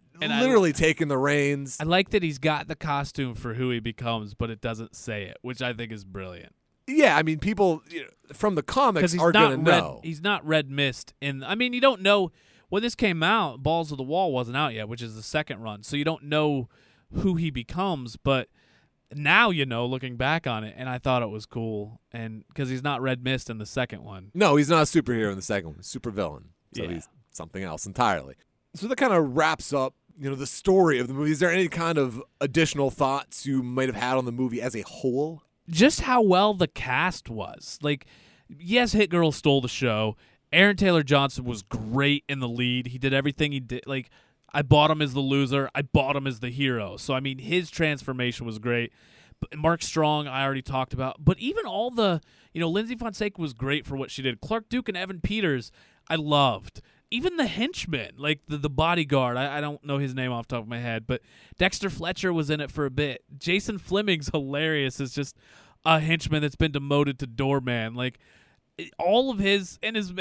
the reins. I like that he's got the costume for who he becomes, but it doesn't say it, which I think is brilliant. Yeah, I mean, people from the comics are going to know. He's not Red Mist. You don't know. When this came out, Balls of the Wall wasn't out yet, which is the second run, so you don't know who he becomes, but now looking back on it, and I thought it was cool, and because he's not Red Mist in the second one. No, he's not a superhero in the second one. He's a super villain. So Yeah. he's something else entirely. So that kind of wraps up, the story of the movie. Is there any kind of additional thoughts you might have had on the movie as a whole? Just how well the cast was. Like, yes, Hit Girl stole the show. Aaron Taylor Johnson was great in the lead. He did everything he did. Like, I bought him as the loser. I bought him as the hero. So, I mean, his transformation was great. But Mark Strong, I already talked about. But even all the, Lindsay Fonseca was great for what she did. Clark Duke and Evan Peters, I loved. Even the henchman, like the bodyguard, I don't know his name off the top of my head, but Dexter Fletcher was in it for a bit. Jason Fleming's hilarious. It's just a henchman that's been demoted to doorman. Like, all of his and his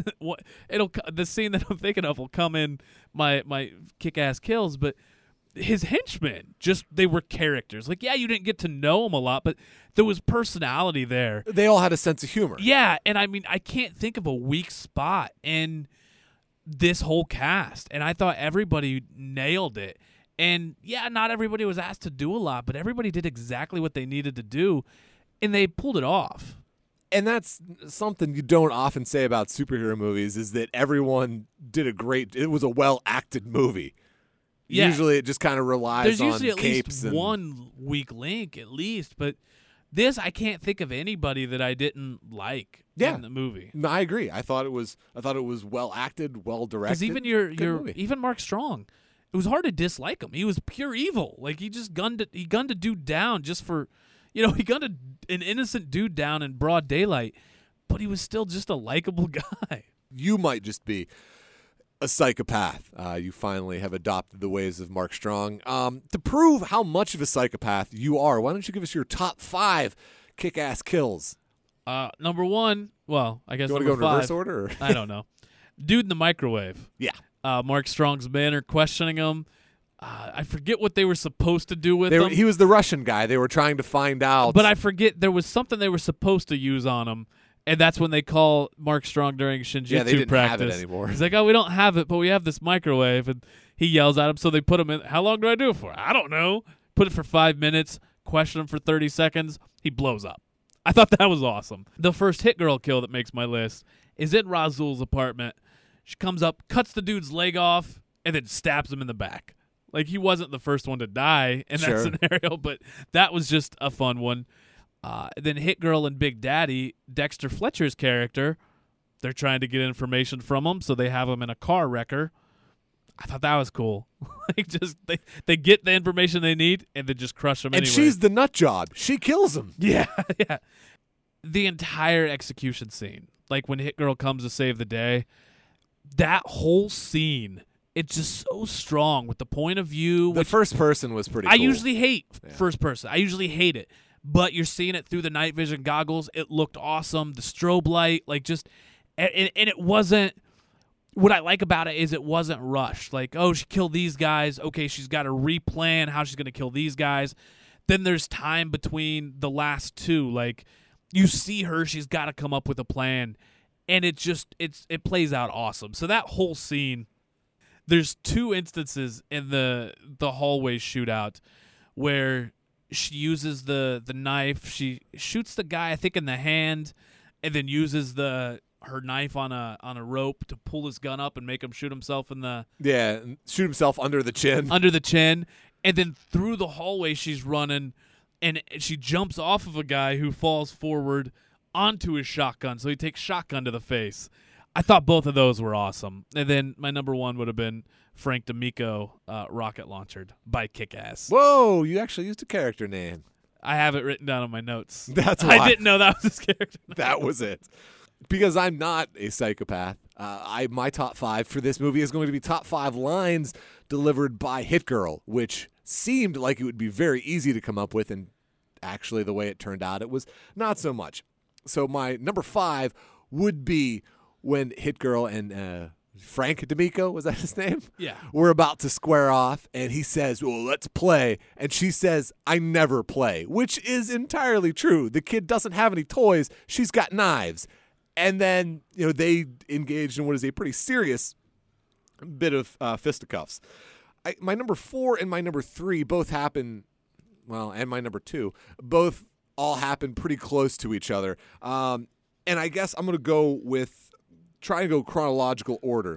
the scene that I'm thinking of will come in my kick-ass kills, but his henchmen, just they were characters. Like, yeah, you didn't get to know them a lot, but there was personality there. They all had a sense of humor. Yeah, and I mean, I can't think of a weak spot in this whole cast, and I thought everybody nailed it. And yeah, not everybody was asked to do a lot, but everybody did exactly what they needed to do, and they pulled it off. And that's something you don't often say about superhero movies, is that everyone did it was a well-acted movie. Yeah. Usually it just kind of relies There's on usually at capes. least one weak link, at least, but this, I can't think of anybody that I didn't like in the movie. No, I agree. I thought it was well acted, well directed. Because even even Mark Strong, it was hard to dislike him. He was pure evil. Like, he just gunned a dude down just for You know, he gunned an innocent dude down in broad daylight, but he was still just a likable guy. You might just be a psychopath. You finally have adopted the ways of Mark Strong. To prove how much of a psychopath you are, why don't you give us your top 5 kick-ass kills? Number 1, well, I guess You want to number go in 5. reverse order? Or? I don't know. Dude in the microwave. Yeah. Mark Strong's manner questioning him. I forget what they were supposed to do with him. He was the Russian guy. They were trying to find out. But I forget there was something they were supposed to use on him, and that's when they call Mark Strong during Shinjitsu yeah, they didn't practice. have it anymore. He's like, oh, we don't have it, but we have this microwave. And he yells at him, so they put him in. How long do I do it for? I don't know. Put it for 5 minutes, question him for 30 seconds. He blows up. I thought that was awesome. The first Hit Girl kill that makes my list is in Razul's apartment. She comes up, cuts the dude's leg off, and then stabs him in the back. Like, he wasn't the first one to die in that scenario, but that was just a fun one. Then Hit Girl and Big Daddy, Dexter Fletcher's character, they're trying to get information from him, so they have him in a car wrecker. I thought that was cool. Like, just they get the information they need and then just crush him and anyway. she's the nut job. She kills him. Yeah, yeah. The entire execution scene, like when Hit Girl comes to save the day, that whole scene, it's just so strong with the point of view. The first person was pretty cool. I usually hate first person. I usually hate it. But you're seeing it through the night vision goggles. It looked awesome. The strobe light, like just, and it wasn't, what I like about it is it wasn't rushed. Like, oh, she killed these guys. Okay, she's got to replan how she's going to kill these guys. Then there's time between the last two. Like, you see her, she's got to come up with a plan. And it plays out awesome. So that whole scene, there's 2 instances in the hallway shootout where she uses the knife. She shoots the guy, I think, in the hand, and then uses her knife on a rope to pull his gun up and make him shoot himself in the shoot himself under the chin. And then through the hallway she's running, and she jumps off of a guy who falls forward onto his shotgun. So he takes shotgun to the face. I thought both of those were awesome. And then my number 1 would have been Frank D'Amico, rocket launchered by Kick-Ass. Whoa, you actually used a character name. I have it written down on my notes. That's why. I didn't know that was his character name. That was it. Because I'm not a psychopath. My top 5 for this movie is going to be top 5 lines delivered by Hit Girl, which seemed like it would be very easy to come up with, and actually the way it turned out, it was not so much. So my number 5 would be when Hit Girl and Frank D'Amico, was that his name? Yeah. We're about to square off, and he says, well, let's play. And she says, I never play, which is entirely true. The kid doesn't have any toys. She's got knives. And then, they engaged in what is a pretty serious bit of fisticuffs. My number 4 and my number 3 both happen, and my number 2, both all happen pretty close to each other. And I guess I'm going to go with, try and go chronological order.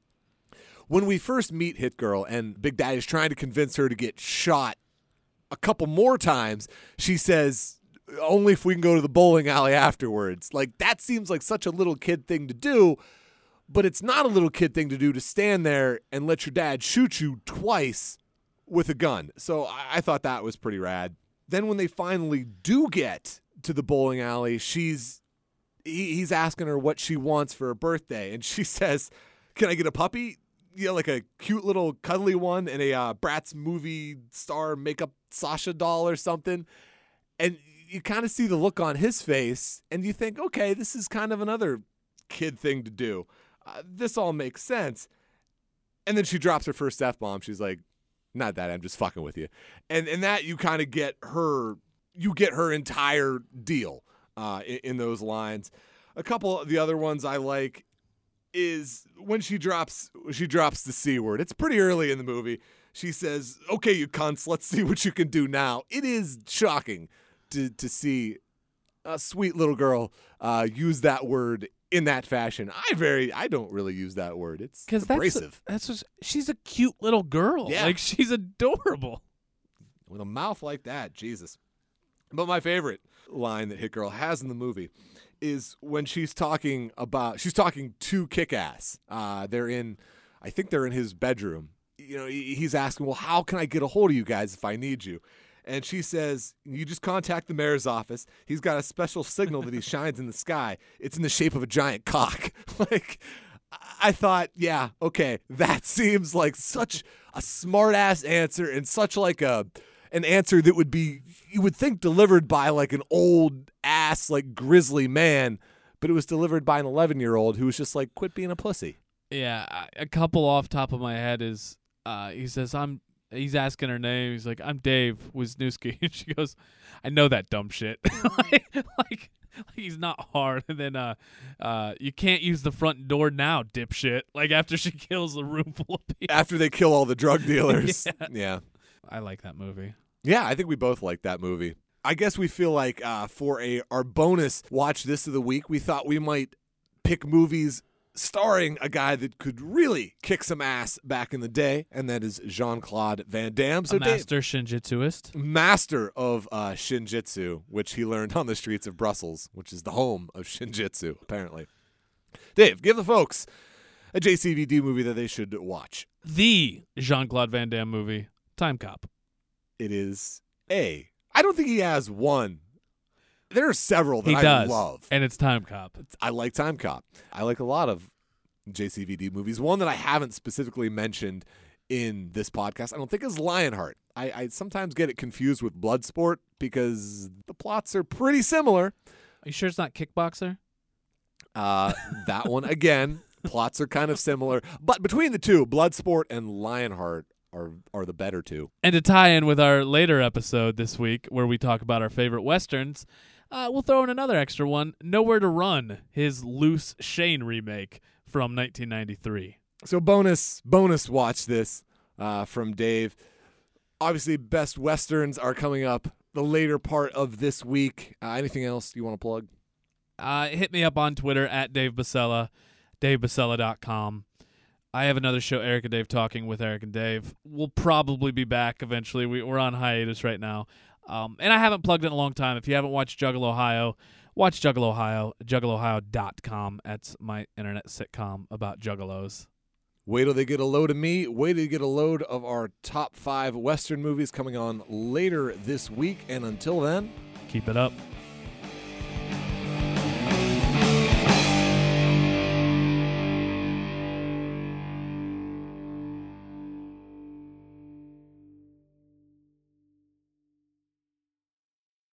When we first meet Hit Girl and Big Daddy's trying to convince her to get shot a couple more times, she says, only if we can go to the bowling alley afterwards. Like, that seems like such a little kid thing to do, but it's not a little kid thing to do to stand there and let your dad shoot you twice with a gun. So I thought that was pretty rad. Then when they finally do get to the bowling alley, he's asking her what she wants for her birthday, and she says, can I get a puppy? Like a cute little cuddly one and a Bratz movie star makeup Sasha doll or something. And you kind of see the look on his face, and you think, okay, this is kind of another kid thing to do. This all makes sense. And then she drops her first F-bomb. She's like, not that, I'm just fucking with you. And that you kind of get her entire deal in those lines. A couple of the other ones I like is when she drops the C word. It's pretty early in the movie. She says, okay, you cunts, let's see what you can do now. It is shocking to see a sweet little girl use that word in that fashion. I don't really use that word. It's abrasive. She's a cute little girl. Yeah. Like, she's adorable. With a mouth like that, Jesus. But my favorite line that Hit Girl has in the movie is when she's talking to Kick-Ass. I think they're in his bedroom. He's asking, well, how can I get a hold of you guys if I need you? And she says, you just contact the mayor's office. He's got a special signal that he shines in the sky. It's in the shape of a giant cock. Like, I thought, yeah, okay, that seems like such a smart-ass answer and such like an answer that would be, you would think, delivered by like an old-ass, like grizzly man, but it was delivered by an 11-year-old who was just like, quit being a pussy. Yeah, a couple off top of my head is he says, he's asking her name. He's like, I'm Dave Wisniewski. And she goes, I know that dumb shit. like he's not hard. And then you can't use the front door now, dipshit. Like after she kills the room full of people. After they kill all the drug dealers. Yeah. I like that movie. Yeah, I think we both like that movie. I guess we feel like for our bonus watch this of the week, we thought we might pick movies starring a guy that could really kick some ass back in the day, and that is Jean-Claude Van Damme. So a master shinjitsuist. Master of shinjitsu, which he learned on the streets of Brussels, which is the home of shinjitsu, apparently. Dave, give the folks a JCVD movie that they should watch. The Jean-Claude Van Damme movie, Time Cop. It is I don't think he has one. There are several that he I does, love. And it's Time Cop. I like Time Cop. I like a lot of JCVD movies. One that I haven't specifically mentioned in this podcast, I don't think, is Lionheart. I sometimes get it confused with Bloodsport because the plots are pretty similar. Are you sure it's not Kickboxer? That one, again, plots are kind of similar. But between the two, Bloodsport and Lionheart are the better two. And to tie in with our later episode this week where we talk about our favorite Westerns, we'll throw in another extra one, Nowhere to Run, his Loose Shane remake from 1993. So bonus watch this from Dave. Obviously, best Westerns are coming up the later part of this week. Anything else you want to plug? Hit me up on Twitter at Dave Basella, DaveBasella.com. I have another show, Eric and Dave Talking with Eric and Dave. We'll probably be back eventually. We're on hiatus right now. And I haven't plugged it in a long time. If you haven't watched Juggle Ohio, watch Juggle Ohio, juggleohio.com. That's my internet sitcom about juggalos. Wait till they get a load of me. Wait till you get a load of our top 5 Western movies coming on later this week. And until then, keep it up.